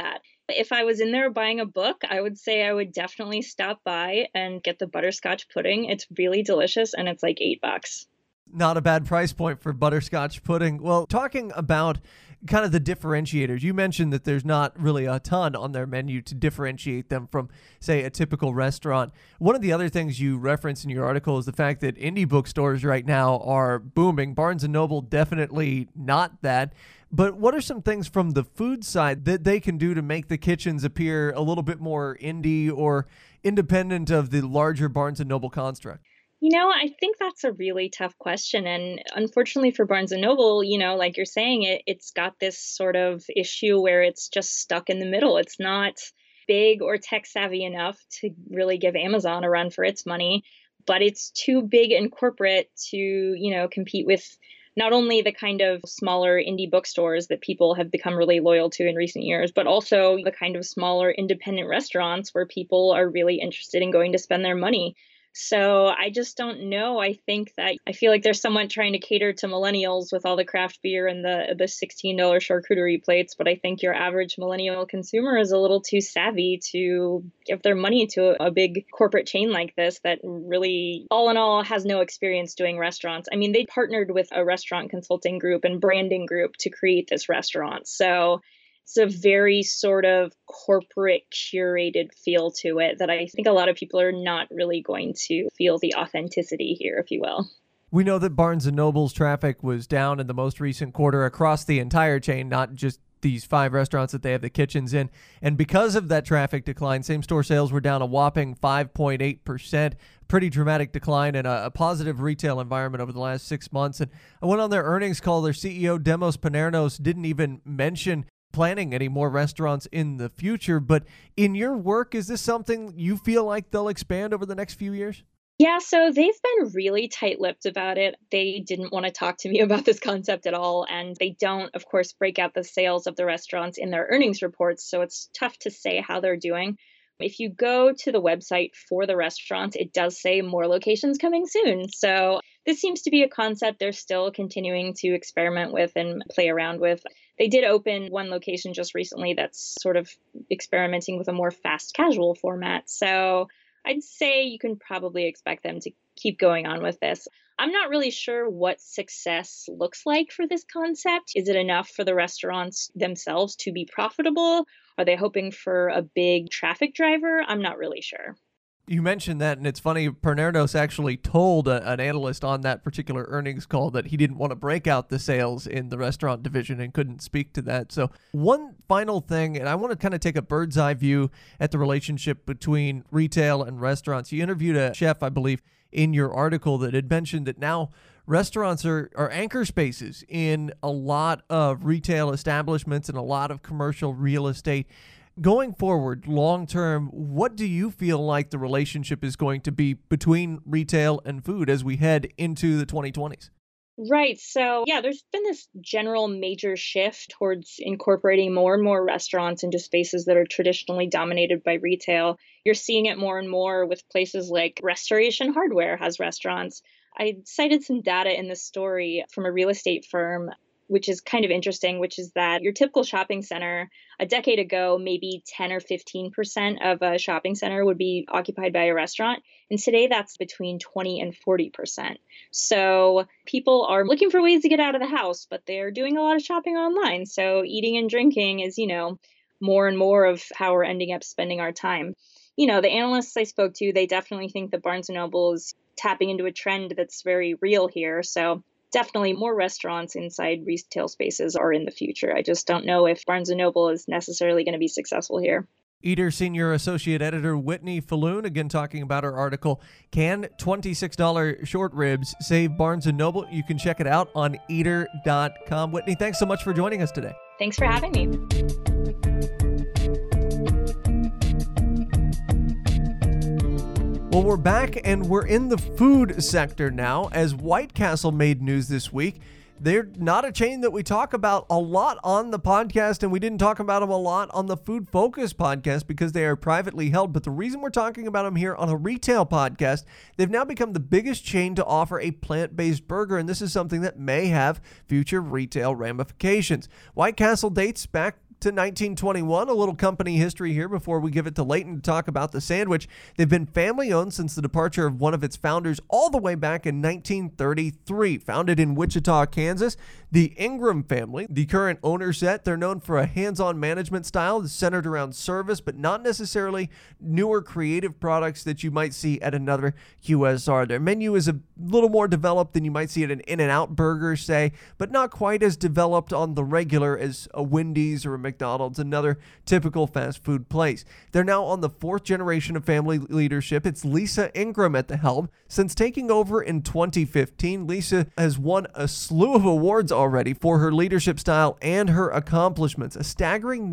If I was in there buying a book, I would say I would definitely stop by and get the butterscotch pudding. It's really delicious and it's like $8. Not a bad price point for butterscotch pudding. Well, talking about kind of the differentiators, you mentioned that there's not really a ton on their menu to differentiate them from, say, a typical restaurant. One of the other things you reference in your article is the fact that indie bookstores right now are booming. Barnes & Noble definitely not that. But what are some things from the food side that they can do to make the kitchens appear a little bit more indie or independent of the larger Barnes & Noble construct? I think that's a really tough question. And unfortunately for Barnes and Noble, like you're saying, it's got this sort of issue where it's just stuck in the middle. It's not big or tech savvy enough to really give Amazon a run for its money, but it's too big and corporate to, compete with not only the kind of smaller indie bookstores that people have become really loyal to in recent years, but also the kind of smaller independent restaurants where people are really interested in going to spend their money. So I just don't know. I feel like there's someone trying to cater to millennials with all the craft beer and the $16 charcuterie plates. But I think your average millennial consumer is a little too savvy to give their money to a big corporate chain like this that really, all in all, has no experience doing restaurants. I mean, they partnered with a restaurant consulting group and branding group to create this restaurant. So it's a very sort of corporate curated feel to it that I think a lot of people are not really going to feel the authenticity here, if you will. We know that Barnes & Noble's traffic was down in the most recent quarter across the entire chain, not just these 5 restaurants that they have the kitchens in. And because of that traffic decline, same-store sales were down a whopping 5.8%. Pretty dramatic decline in a positive retail environment over the last 6 months. And I went on their earnings call. Their CEO, Demos Panernos, didn't even mention planning any more restaurants in the future. But in your work, is this something you feel like they'll expand over the next few years? Yeah, so they've been really tight-lipped about it. They didn't want to talk to me about this concept at all. And they don't, of course, break out the sales of the restaurants in their earnings reports. So it's tough to say how they're doing. If you go to the website for the restaurants, it does say more locations coming soon. So this seems to be a concept they're still continuing to experiment with and play around with. They did open one location just recently that's sort of experimenting with a more fast casual format. So I'd say you can probably expect them to keep going on with this. I'm not really sure what success looks like for this concept. Is it enough for the restaurants themselves to be profitable? Are they hoping for a big traffic driver? I'm not really sure. You mentioned that, and it's funny, Panernos actually told an analyst on that particular earnings call that he didn't want to break out the sales in the restaurant division and couldn't speak to that. So one final thing, and I want to kind of take a bird's eye view at the relationship between retail and restaurants. You interviewed a chef, I believe, in your article that had mentioned that now restaurants are anchor spaces in a lot of retail establishments and a lot of commercial real estate. Going forward, long term, what do you feel like the relationship is going to be between retail and food as we head into the 2020s? Right. So, yeah, there's been this general major shift towards incorporating more and more restaurants into spaces that are traditionally dominated by retail. You're seeing it more and more with places like Restoration Hardware has restaurants. I cited some data in this story from a real estate firm, which is kind of interesting, which is that your typical shopping center a decade ago, maybe 10 or 15% of a shopping center would be occupied by a restaurant. And today that's between 20 and 40%. So people are looking for ways to get out of the house, but they're doing a lot of shopping online. So eating and drinking is, more and more of how we're ending up spending our time. The analysts I spoke to, they definitely think that Barnes & Noble is tapping into a trend that's very real here. So definitely more restaurants inside retail spaces are in the future. I just don't know if Barnes & Noble is necessarily going to be successful here. Eater Senior Associate Editor Whitney Falloon, again talking about her article, Can $26 Short Ribs Save Barnes & Noble? You can check it out on eater.com. Whitney, thanks so much for joining us today. Thanks for having me. Well, we're back and we're in the food sector now as White Castle made news this week. They're not a chain that we talk about a lot on the podcast, and we didn't talk about them a lot on the Food Focus podcast because they are privately held. But the reason we're talking about them here on a retail podcast, they've now become the biggest chain to offer a plant-based burger, and this is something that may have future retail ramifications. White Castle dates back to 1921. A little company history here before we give it to Leighton to talk about the sandwich. They've been family-owned since the departure of one of its founders all the way back in 1933. Founded in Wichita, Kansas, the Ingram family, the current owner set, they're known for a hands-on management style that's centered around service, but not necessarily newer creative products that you might see at another QSR. Their menu is a little more developed than you might see at an In-N-Out Burger, say, but not quite as developed on the regular as a Wendy's or a McDonald's, another typical fast food place. They're now on the fourth generation of family leadership. It's Lisa Ingram at the helm. Since taking over in 2015, Lisa has won a slew of awards already for her leadership style and her accomplishments. A staggering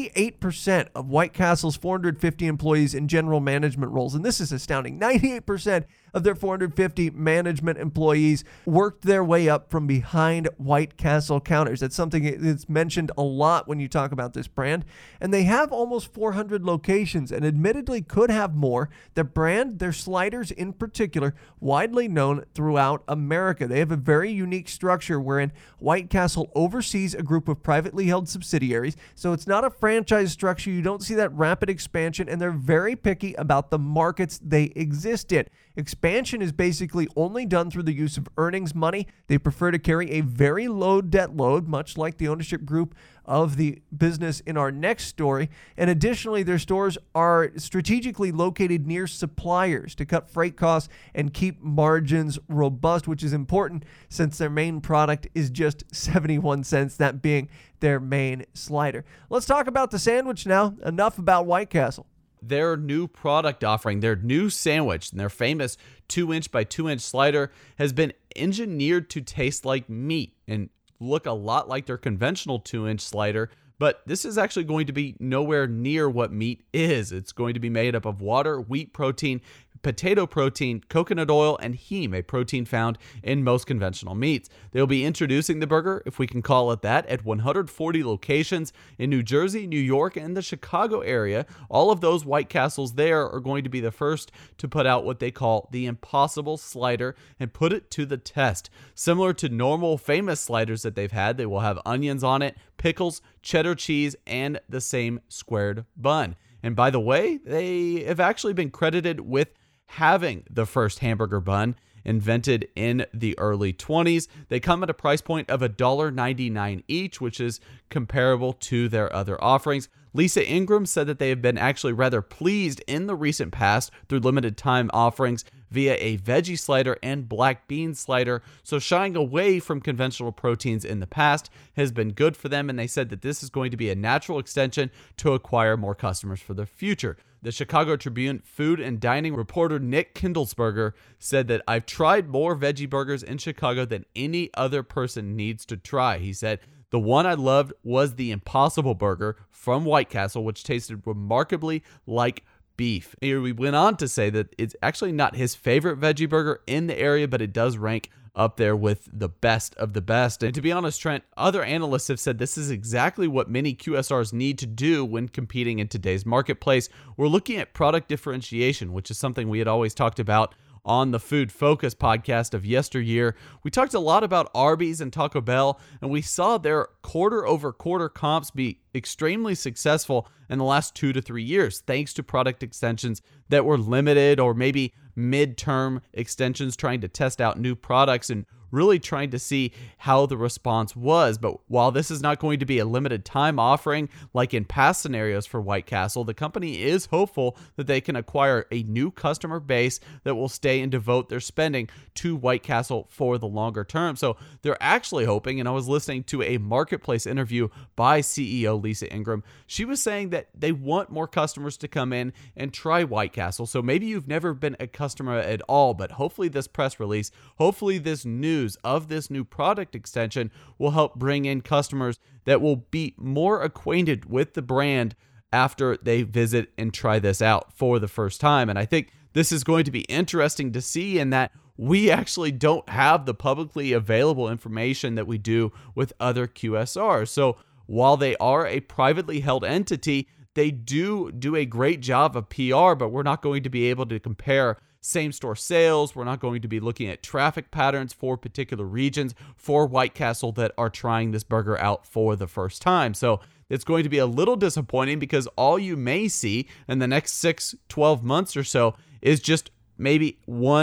98% of White Castle's 450 employees in general management roles, and this is astounding, 98% of their 450 management employees worked their way up from behind White Castle counters. That's something that's mentioned a lot when you talk about this brand. And they have almost 400 locations and admittedly could have more. The brand, their sliders in particular, widely known throughout America. They have a very unique structure wherein White Castle oversees a group of privately held subsidiaries. So it's not a franchise structure. You don't see that rapid expansion, and they're very picky about the markets they exist in. Expansion is basically only done through the use of earnings money. They prefer to carry a very low debt load, much like the ownership group of the business in our next story. And additionally, their stores are strategically located near suppliers to cut freight costs and keep margins robust, which is important since their main product is just 71 cents, that being their main slider. Let's talk about the sandwich now. Enough about White Castle. Their new product offering, their new sandwich, and their famous 2-inch by 2-inch slider has been engineered to taste like meat and look a lot like their conventional 2-inch slider, but this is actually going to be nowhere near what meat is. It's going to be made up of water, wheat protein, potato protein, coconut oil, and heme, a protein found in most conventional meats. They'll be introducing the burger, if we can call it that, at 140 locations in New Jersey, New York, and the Chicago area. All of those White Castles there are going to be the first to put out what they call the Impossible Slider and put it to the test. Similar to normal famous sliders that they've had, they will have onions on it, pickles, cheddar cheese, and the same squared bun. And by the way, they have actually been credited with having the first hamburger bun invented in the early 20s. They come at a price point of $1.99 each, which is comparable to their other offerings. Lisa Ingram said that they have been actually rather pleased in the recent past through limited time offerings via a veggie slider and black bean slider. So shying away from conventional proteins in the past has been good for them, and they said that this is going to be a natural extension to acquire more customers for the future. The Chicago Tribune food and dining reporter Nick Kindlesberger said that I've tried more veggie burgers in Chicago than any other person needs to try. He said, the one I loved was the Impossible Burger from White Castle, which tasted remarkably like beef. He went on to say that it's actually not his favorite veggie burger in the area, but it does rank up there with the best of the best. And to be honest, Trent, other analysts have said this is exactly what many QSRs need to do when competing in today's marketplace. We're looking at product differentiation, which is something we had always talked about on the Food Focus podcast of yesteryear. We talked a lot about Arby's and Taco Bell, and we saw their quarter-over-quarter comps be extremely successful in the last 2 to 3 years, thanks to product extensions that were limited or maybe mid-term extensions trying to test out new products and really trying to see how the response was. But while this is not going to be a limited time offering like in past scenarios for White Castle, the company is hopeful that they can acquire a new customer base that will stay and devote their spending to White Castle for the longer term. So they're actually hoping, and I was listening to a marketplace interview by CEO Lisa Ingram. She was saying that they want more customers to come in and try White Castle. So maybe you've never been a customer at all, but hopefully this press release, hopefully this news of this new product extension will help bring in customers that will be more acquainted with the brand after they visit and try this out for the first time. And I think this is going to be interesting to see in that we actually don't have the publicly available information that we do with other QSRs. So while they are a privately held entity, they do a great job of PR, but we're not going to be able to compare same-store sales. We're not going to be looking at traffic patterns for particular regions for White Castle that are trying this burger out for the first time. So it's going to be a little disappointing because all you may see in the next 6-12 months or so is just maybe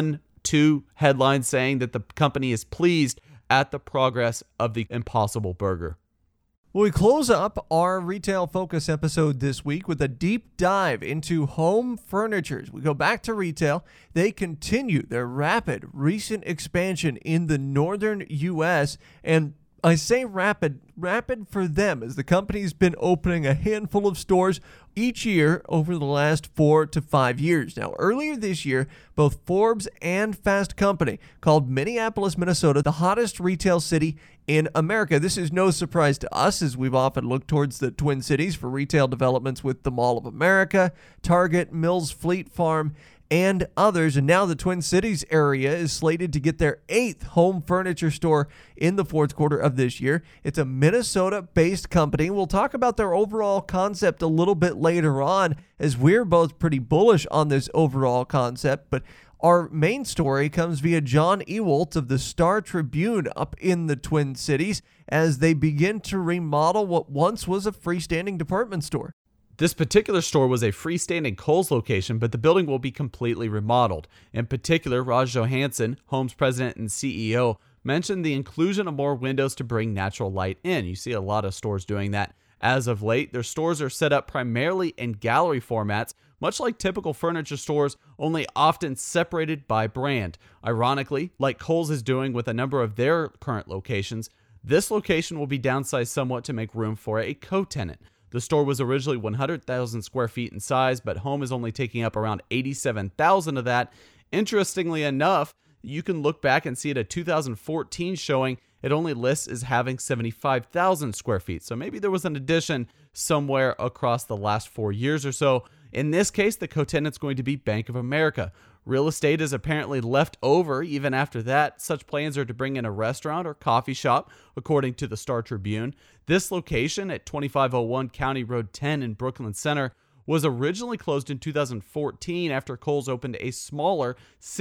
1-2 headlines saying that the company is pleased at the progress of the Impossible Burger. We close up our Retail Focus episode this week with a deep dive into home furniture. We go back to retail. They continue their rapid recent expansion in the northern U.S., and I say rapid for them, as the company's been opening a handful of stores each year over the last 4 to 5 years. Now, earlier this year, both Forbes and Fast Company called Minneapolis, Minnesota, the hottest retail city in America. This is no surprise to us, as we've often looked towards the Twin Cities for retail developments with the Mall of America, Target, Mills Fleet Farm, and others. And now the Twin Cities area is slated to get their 8th home furniture store in the fourth quarter of this year. It's a Minnesota-based company. We'll talk about their overall concept a little bit later on, as we're both pretty bullish on this overall concept. But our main story comes via John Ewalt of the Star Tribune up in the Twin Cities as they begin to remodel what once was a freestanding department store. This particular store was a freestanding Kohl's location, but the building will be completely remodeled. In particular, Raj Johansson, Home's president and CEO, mentioned the inclusion of more windows to bring natural light in. You see a lot of stores doing that as of late. Their stores are set up primarily in gallery formats, much like typical furniture stores, only often separated by brand. Ironically, like Kohl's is doing with a number of their current locations, this location will be downsized somewhat to make room for a co-tenant. The store was originally 100,000 square feet in size, but Home is only taking up around 87,000 of that. Interestingly enough, you can look back and see at a 2014 showing it only lists as having 75,000 square feet. So maybe there was an addition somewhere across the last 4 years or so. In this case, the co-tenant's going to be Bank of America. Real estate is apparently left over even after that. Such plans are to bring in a restaurant or coffee shop, according to the Star Tribune. This location at 2501 County Road 10 in Brooklyn Center was originally closed in 2014 after Kohl's opened a smaller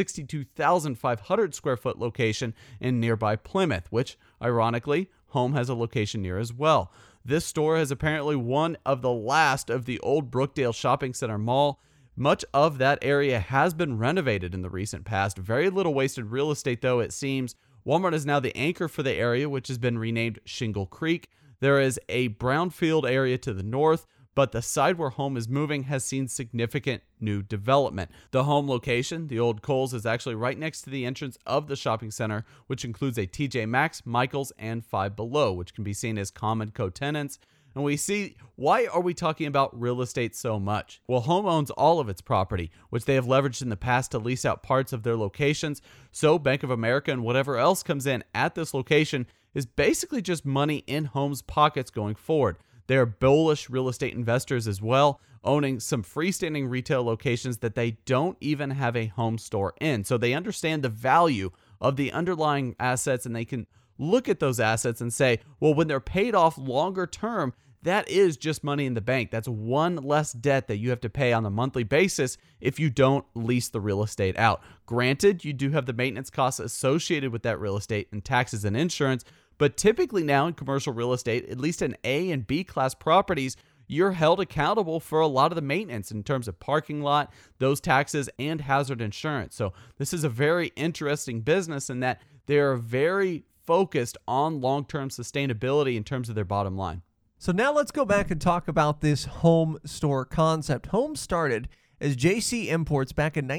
62,500 square foot location in nearby Plymouth, which, ironically, Home has a location near as well. This store is apparently one of the last of the old Brookdale Shopping Center Mall. Much of that area has been renovated in the recent past. Very little wasted real estate, though, it seems. Walmart is now the anchor for the area, which has been renamed Shingle Creek. There is a brownfield area to the north, but the side where Home is moving has seen significant new development. The Home location, the old Kohl's, is actually right next to the entrance of the shopping center, which includes a TJ Maxx, Michaels, and Five Below, which can be seen as common co-tenants. And we see, why are we talking about real estate so much? Well, Home owns all of its property, which they have leveraged in the past to lease out parts of their locations. So Bank of America and whatever else comes in at this location is basically just money in Home's pockets going forward. They are bullish real estate investors as well, owning some freestanding retail locations that they don't even have a home store in. So they understand the value of the underlying assets, and they can look at those assets and say, well, when they're paid off longer term, that is just money in the bank. That's one less debt that you have to pay on a monthly basis if you don't lease the real estate out. Granted, you do have the maintenance costs associated with that real estate and taxes and insurance, but typically now in commercial real estate, at least in A and B class properties, you're held accountable for a lot of the maintenance in terms of parking lot, those taxes, and hazard insurance. So this is a very interesting business in that they are very focused on long-term sustainability in terms of their bottom line. So now let's go back and talk about this home store concept. Home started as JC Imports back in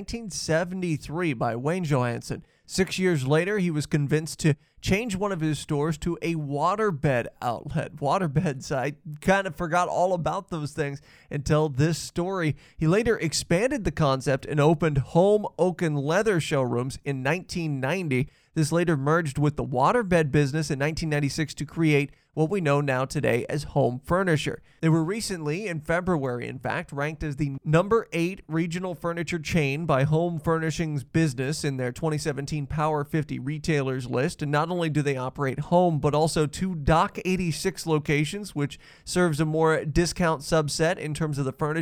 1973 by Wayne Johansson. 6 years later, he was convinced to change one of his stores to a waterbed outlet. Waterbeds, I kind of forgot all about those things until this story. He later expanded the concept and opened Home Oak and Leather showrooms in 1990. This later merged with the waterbed business in 1996 to create what we know now today as Home Furniture. They were recently, in February in fact, ranked as the number 8 regional furniture chain by Home Furnishings Business in their 2017 Power 50 retailers list. And not only do they operate Home, but also 2 Dock 86 locations, which serves a more discount subset in terms of the furniture,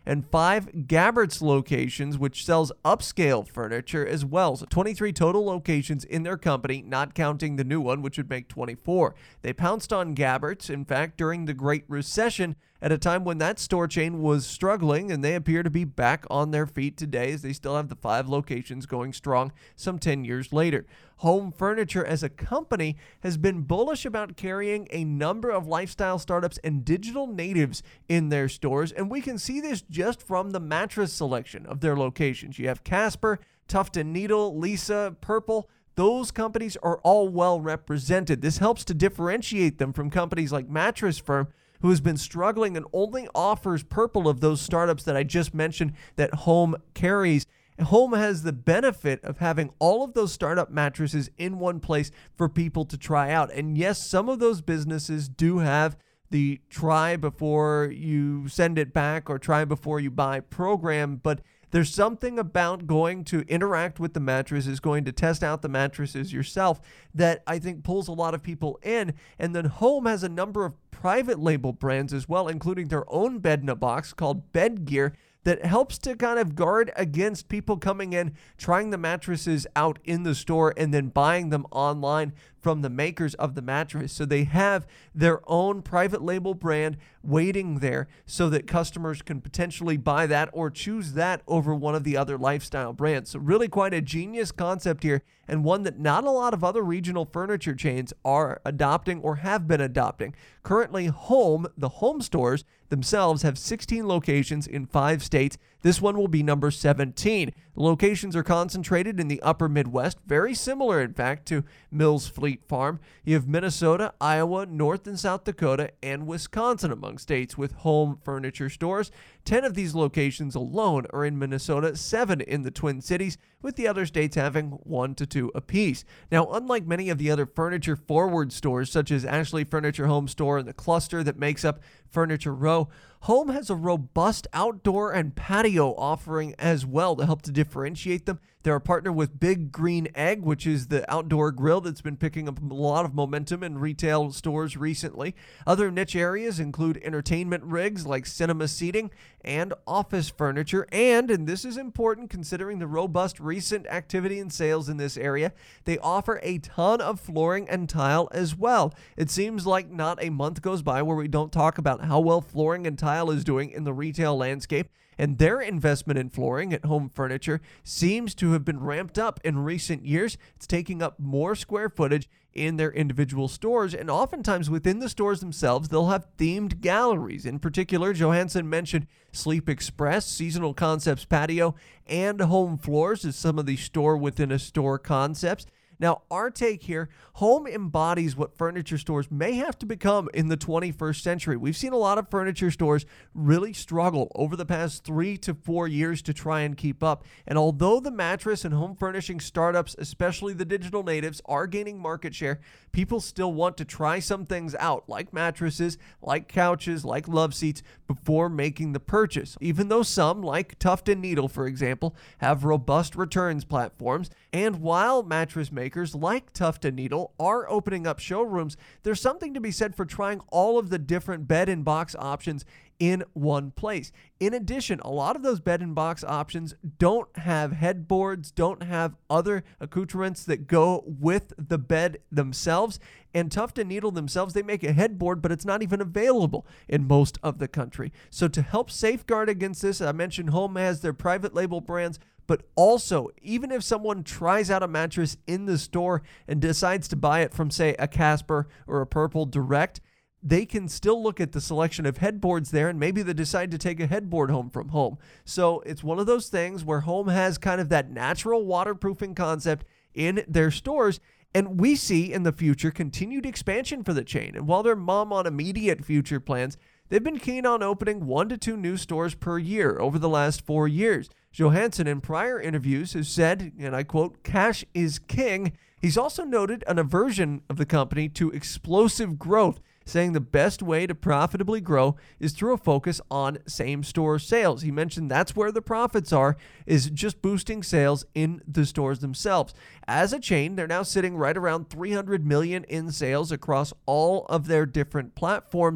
and 5 Gabbert's locations, which sells upscale furniture as well. So 23 total locations in their company, not counting the new one, which would make 24. They pounced on Gabbert's, in fact, during the Great Recession, at a time when that store chain was struggling, and they appear to be back on their feet today as they still have the 5 locations going strong some 10 years later. Home Furniture as a company has been bullish about carrying a number of lifestyle startups and digital natives in their stores, and we can see this just from the mattress selection of their locations. You have Casper, Tuft & Needle, Leesa, Purple. Those companies are all well represented. This helps to differentiate them from companies like Mattress Firm, who has been struggling and only offers Purple of those startups that I just mentioned that Home carries. Home has the benefit of having all of those startup mattresses in one place for people to try out. And yes, some of those businesses do have the try before you send it back or try before you buy program, but there's something about going to interact with the mattresses, going to test out the mattresses yourself, that I think pulls a lot of people in. And then Home has a number of private label brands as well, including their own bed-in-a-box called Bed Gear, that helps to kind of guard against people coming in, trying the mattresses out in the store, and then buying them online from the makers of the mattress. So they have their own private label brand waiting there so that customers can potentially buy that or choose that over one of the other lifestyle brands. So really quite a genius concept here, and one that not a lot of other regional furniture chains are adopting or have been adopting. Currently, Home, the Home stores themselves, have 16 locations in 5 states. This one will be number 17. The locations are concentrated in the upper Midwest, very similar, in fact, to Mills Fleet Farm. You have Minnesota, Iowa, North and South Dakota, and Wisconsin among states with Home furniture stores. 10 of these locations alone are in Minnesota, 7 in the Twin Cities, with the other states having 1 to 2 apiece. Now, unlike many of the other furniture-forward stores, such as Ashley Furniture Home Store and the cluster that makes up Furniture Row, Home has a robust outdoor and patio offering as well to help to differentiate them. They're a partner with Big Green Egg, which is the outdoor grill that's been picking up a lot of momentum in retail stores recently. Other niche areas include entertainment rigs like cinema seating and office furniture. And this is important considering the robust recent activity and sales in this area, they offer a ton of flooring and tile as well. It seems like not a month goes by where we don't talk about how well flooring and tile is doing in the retail landscape. And their investment in flooring at Home Furniture seems to have been ramped up in recent years. It's taking up more square footage in their individual stores, and oftentimes within the stores themselves, they'll have themed galleries. In particular, Johansson mentioned Sleep Express, Seasonal Concepts Patio, and Home Floors as some of the store-within-a-store concepts. Now, our take here, Home embodies what furniture stores may have to become in the 21st century. We've seen a lot of furniture stores really struggle over the past 3 to 4 years to try and keep up. And although the mattress and home furnishing startups, especially the digital natives, are gaining market share, people still want to try some things out, like mattresses, like couches, like love seats, before making the purchase. Even though some, like Tuft & Needle, for example, have robust returns platforms, and while mattress makers like Tuft & Needle are opening up showrooms, there's something to be said for trying all of the different bed-in-box options in one place. In addition, a lot of those bed-in-box options don't have headboards, don't have other accoutrements that go with the bed themselves. And Tuft & Needle themselves, they make a headboard, but it's not even available in most of the country. So to help safeguard against this, I mentioned Home has their private label brands, but also, even if someone tries out a mattress in the store and decides to buy it from, say, a Casper or a Purple direct, they can still look at the selection of headboards there, and maybe they decide to take a headboard home from Home. So it's one of those things where Home has kind of that natural waterproofing concept in their stores, and we see in the future continued expansion for the chain. And while they're mum on immediate future plans, they've been keen on opening 1 to 2 new stores per year over the last 4 years. Johansson, in prior interviews, has said, and I quote, "Cash is king." He's also noted an aversion of the company to explosive growth, saying the best way to profitably grow is through a focus on same-store sales. He mentioned that's where the profits are, is just boosting sales in the stores themselves. As a chain, they're now sitting right around $300 million in sales across all of their different platforms. And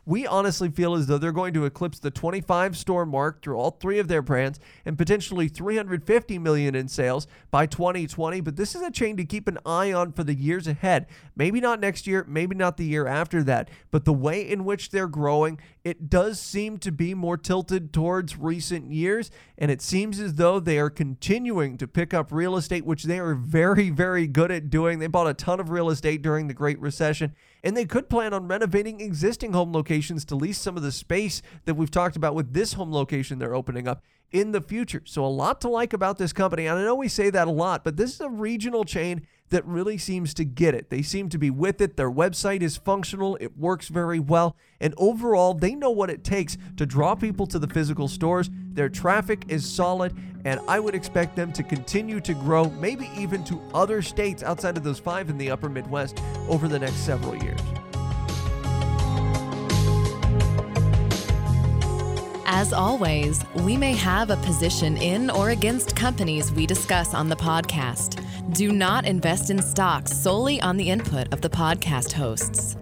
we honestly feel as though they're going to eclipse the 25 store mark through all three of their brands and potentially $350 million in sales by 2020. But this is a chain to keep an eye on for the years ahead. Maybe not next year, maybe not the year after that, but the way in which they're growing, it does seem to be more tilted towards recent years, and it seems as though they are continuing to pick up real estate, which they are very, very good at doing. They bought a ton of real estate during the Great Recession, and they could plan on renovating existing home locations to lease some of the space that we've talked about with this home location they're opening up in the future. So a lot to like about this company, and I know we say that a lot, but this is a regional chain that really seems to get it. They seem to be with it. Their website is functional. It works very well. And overall, they know what it takes to draw people to the physical stores. Their traffic is solid, and I would expect them to continue to grow, maybe even to other states outside of those 5 in the upper Midwest over the next several years. As always, we may have a position in or against companies we discuss on the podcast. Do not invest in stocks solely on the input of the podcast hosts.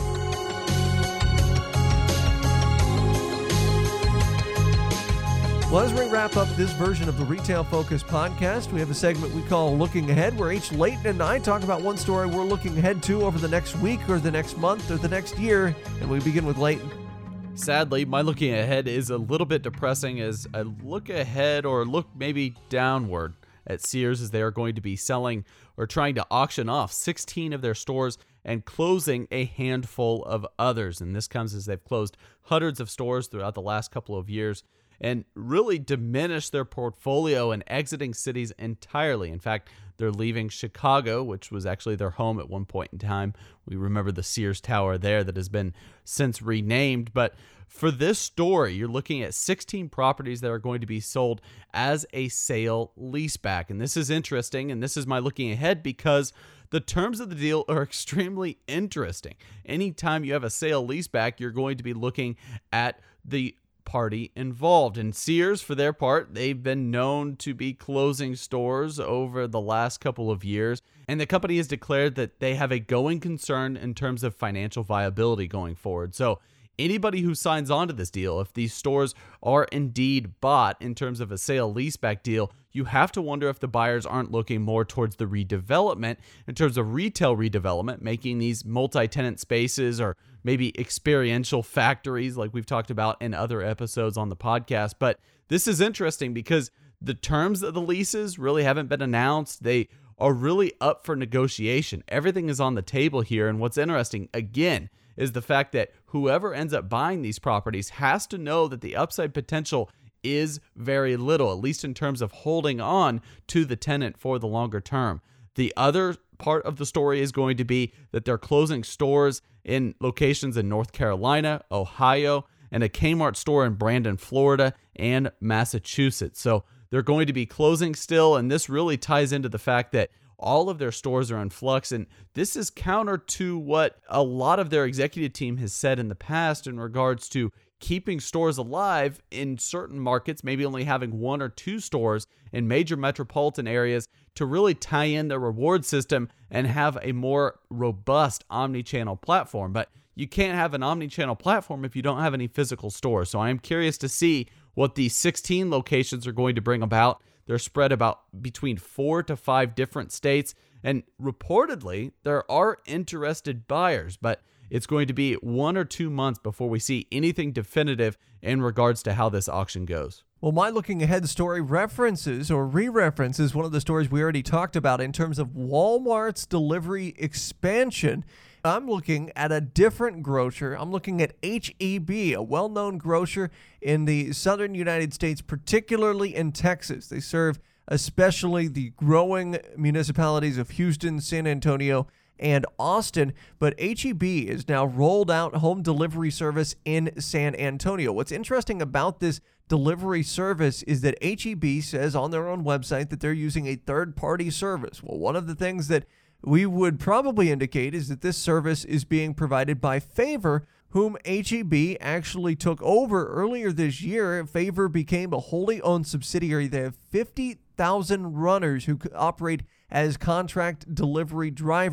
Well, as we wrap up this version of the Retail Focus podcast, we have a segment we call Looking Ahead, where H. Layton and I talk about one story we're looking ahead to over the next week or the next month or the next year, and we begin with Layton. Sadly, my looking ahead is a little bit depressing as I look ahead or look maybe downward at Sears, as they are going to be selling or trying to auction off 16 of their stores and closing a handful of others. And this comes as they've closed hundreds of stores throughout the last couple of years and really diminished their portfolio and exiting cities entirely. In fact, they're leaving Chicago, which was actually their home at one point in time. We remember the Sears Tower there that has been since renamed. But for this story, you're looking at 16 properties that are going to be sold as a sale leaseback. And this is interesting, and this is my looking ahead because the terms of the deal are extremely interesting. Anytime you have a sale leaseback, you're going to be looking at the party involved. And Sears, for their part, they've been known to be closing stores over the last couple of years, and the company has declared that they have a going concern in terms of financial viability going forward. So anybody who signs on to this deal, if these stores are indeed bought in terms of a sale leaseback deal, you have to wonder if the buyers aren't looking more towards the redevelopment in terms of retail redevelopment, making these multi-tenant spaces or maybe experiential factories like we've talked about in other episodes on the podcast. But this is interesting because the terms of the leases really haven't been announced. They are really up for negotiation. Everything is on the table here. And what's interesting, again, is the fact that whoever ends up buying these properties has to know that the upside potential is very little, at least in terms of holding on to the tenant for the longer term. The other part of the story is going to be that they're closing stores in locations in North Carolina, Ohio, and a Kmart store in Brandon, Florida, and Massachusetts. So they're going to be closing still, and this really ties into the fact that all of their stores are in flux, and this is counter to what a lot of their executive team has said in the past in regards to keeping stores alive in certain markets, maybe only having 1 or 2 stores in major metropolitan areas to really tie in the reward system and have a more robust omni-channel platform. But you can't have an omni-channel platform if you don't have any physical stores. So I am curious to see what these 16 locations are going to bring about. They're spread about between 4 to 5 different states, and reportedly there are interested buyers, but it's going to be 1 or 2 months before we see anything definitive in regards to how this auction goes. Well, my looking ahead story references or re-references one of the stories we already talked about in terms of Walmart's delivery expansion. I'm looking at a different grocer. I'm looking at H-E-B, a well-known grocer in the southern United States, particularly in Texas. They serve especially the growing municipalities of Houston, San Antonio, and Austin, but H-E-B is now rolled out home delivery service in San Antonio. What's interesting about this delivery service is that H-E-B says on their own website that they're using a third-party service. Well, one of the things that we would probably indicate is that this service is being provided by Favor, whom H-E-B actually took over earlier this year. Favor became a wholly owned subsidiary. They have 50,000 runners who operate as contract delivery drivers,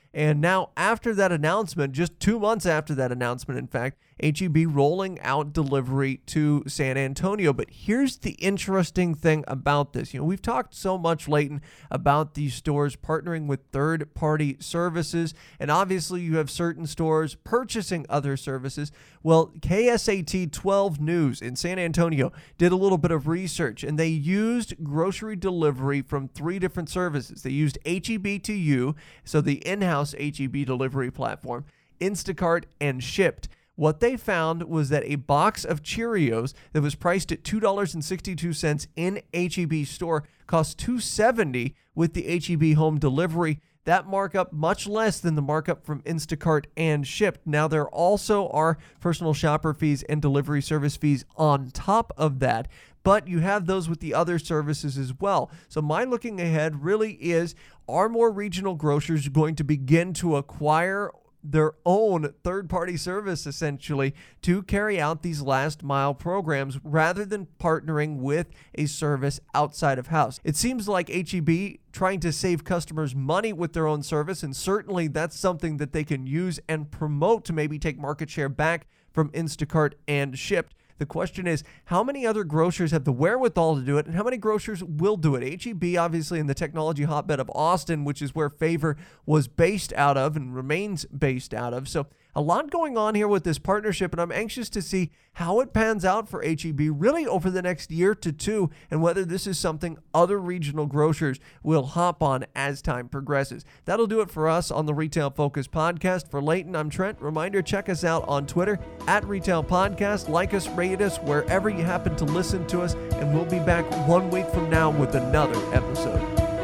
And now after that announcement, just 2 months after that announcement, in fact, H-E-B rolling out delivery to San Antonio. But here's the interesting thing about this. We've talked so much, Leighton, about these stores partnering with third-party services, and obviously you have certain stores purchasing other services. Well, KSAT 12 News in San Antonio did a little bit of research, and they used grocery delivery from 3 different services. They used H-E-B to You, so the in-house H-E-B delivery platform, Instacart, and Shipt. What they found was that a box of Cheerios that was priced at $2.62 in H-E-B store cost $2.70 with the H-E-B home delivery. That markup much less than the markup from Instacart and Shipt. Now, there also are personal shopper fees and delivery service fees on top of that, but you have those with the other services as well. So my looking ahead really is, are more regional grocers going to begin to acquire their own third-party service, essentially, to carry out these last-mile programs rather than partnering with a service outside of house? It seems like H-E-B trying to save customers money with their own service, and certainly that's something that they can use and promote to maybe take market share back from Instacart and Shipt. The question is, how many other grocers have the wherewithal to do it, and how many grocers will do it? H-E-B, obviously, in the technology hotbed of Austin, which is where Favor was based out of and remains based out of. So a lot going on here with this partnership, and I'm anxious to see how it pans out for H-E-B really over the next year to 2, and whether this is something other regional grocers will hop on as time progresses. That'll do it for us on the Retail Focus Podcast. For Leighton, I'm Trent. Reminder, check us out on Twitter at Retail Podcast. Like us, rate us wherever you happen to listen to us, and we'll be back 1 week from now with another episode.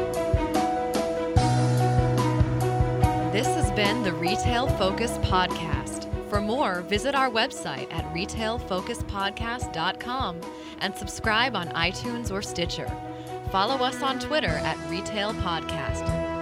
This has been the Retail Focus Podcast. For more, visit our website at retailfocuspodcast.com and subscribe on iTunes or Stitcher. Follow us on Twitter at Retail Podcast.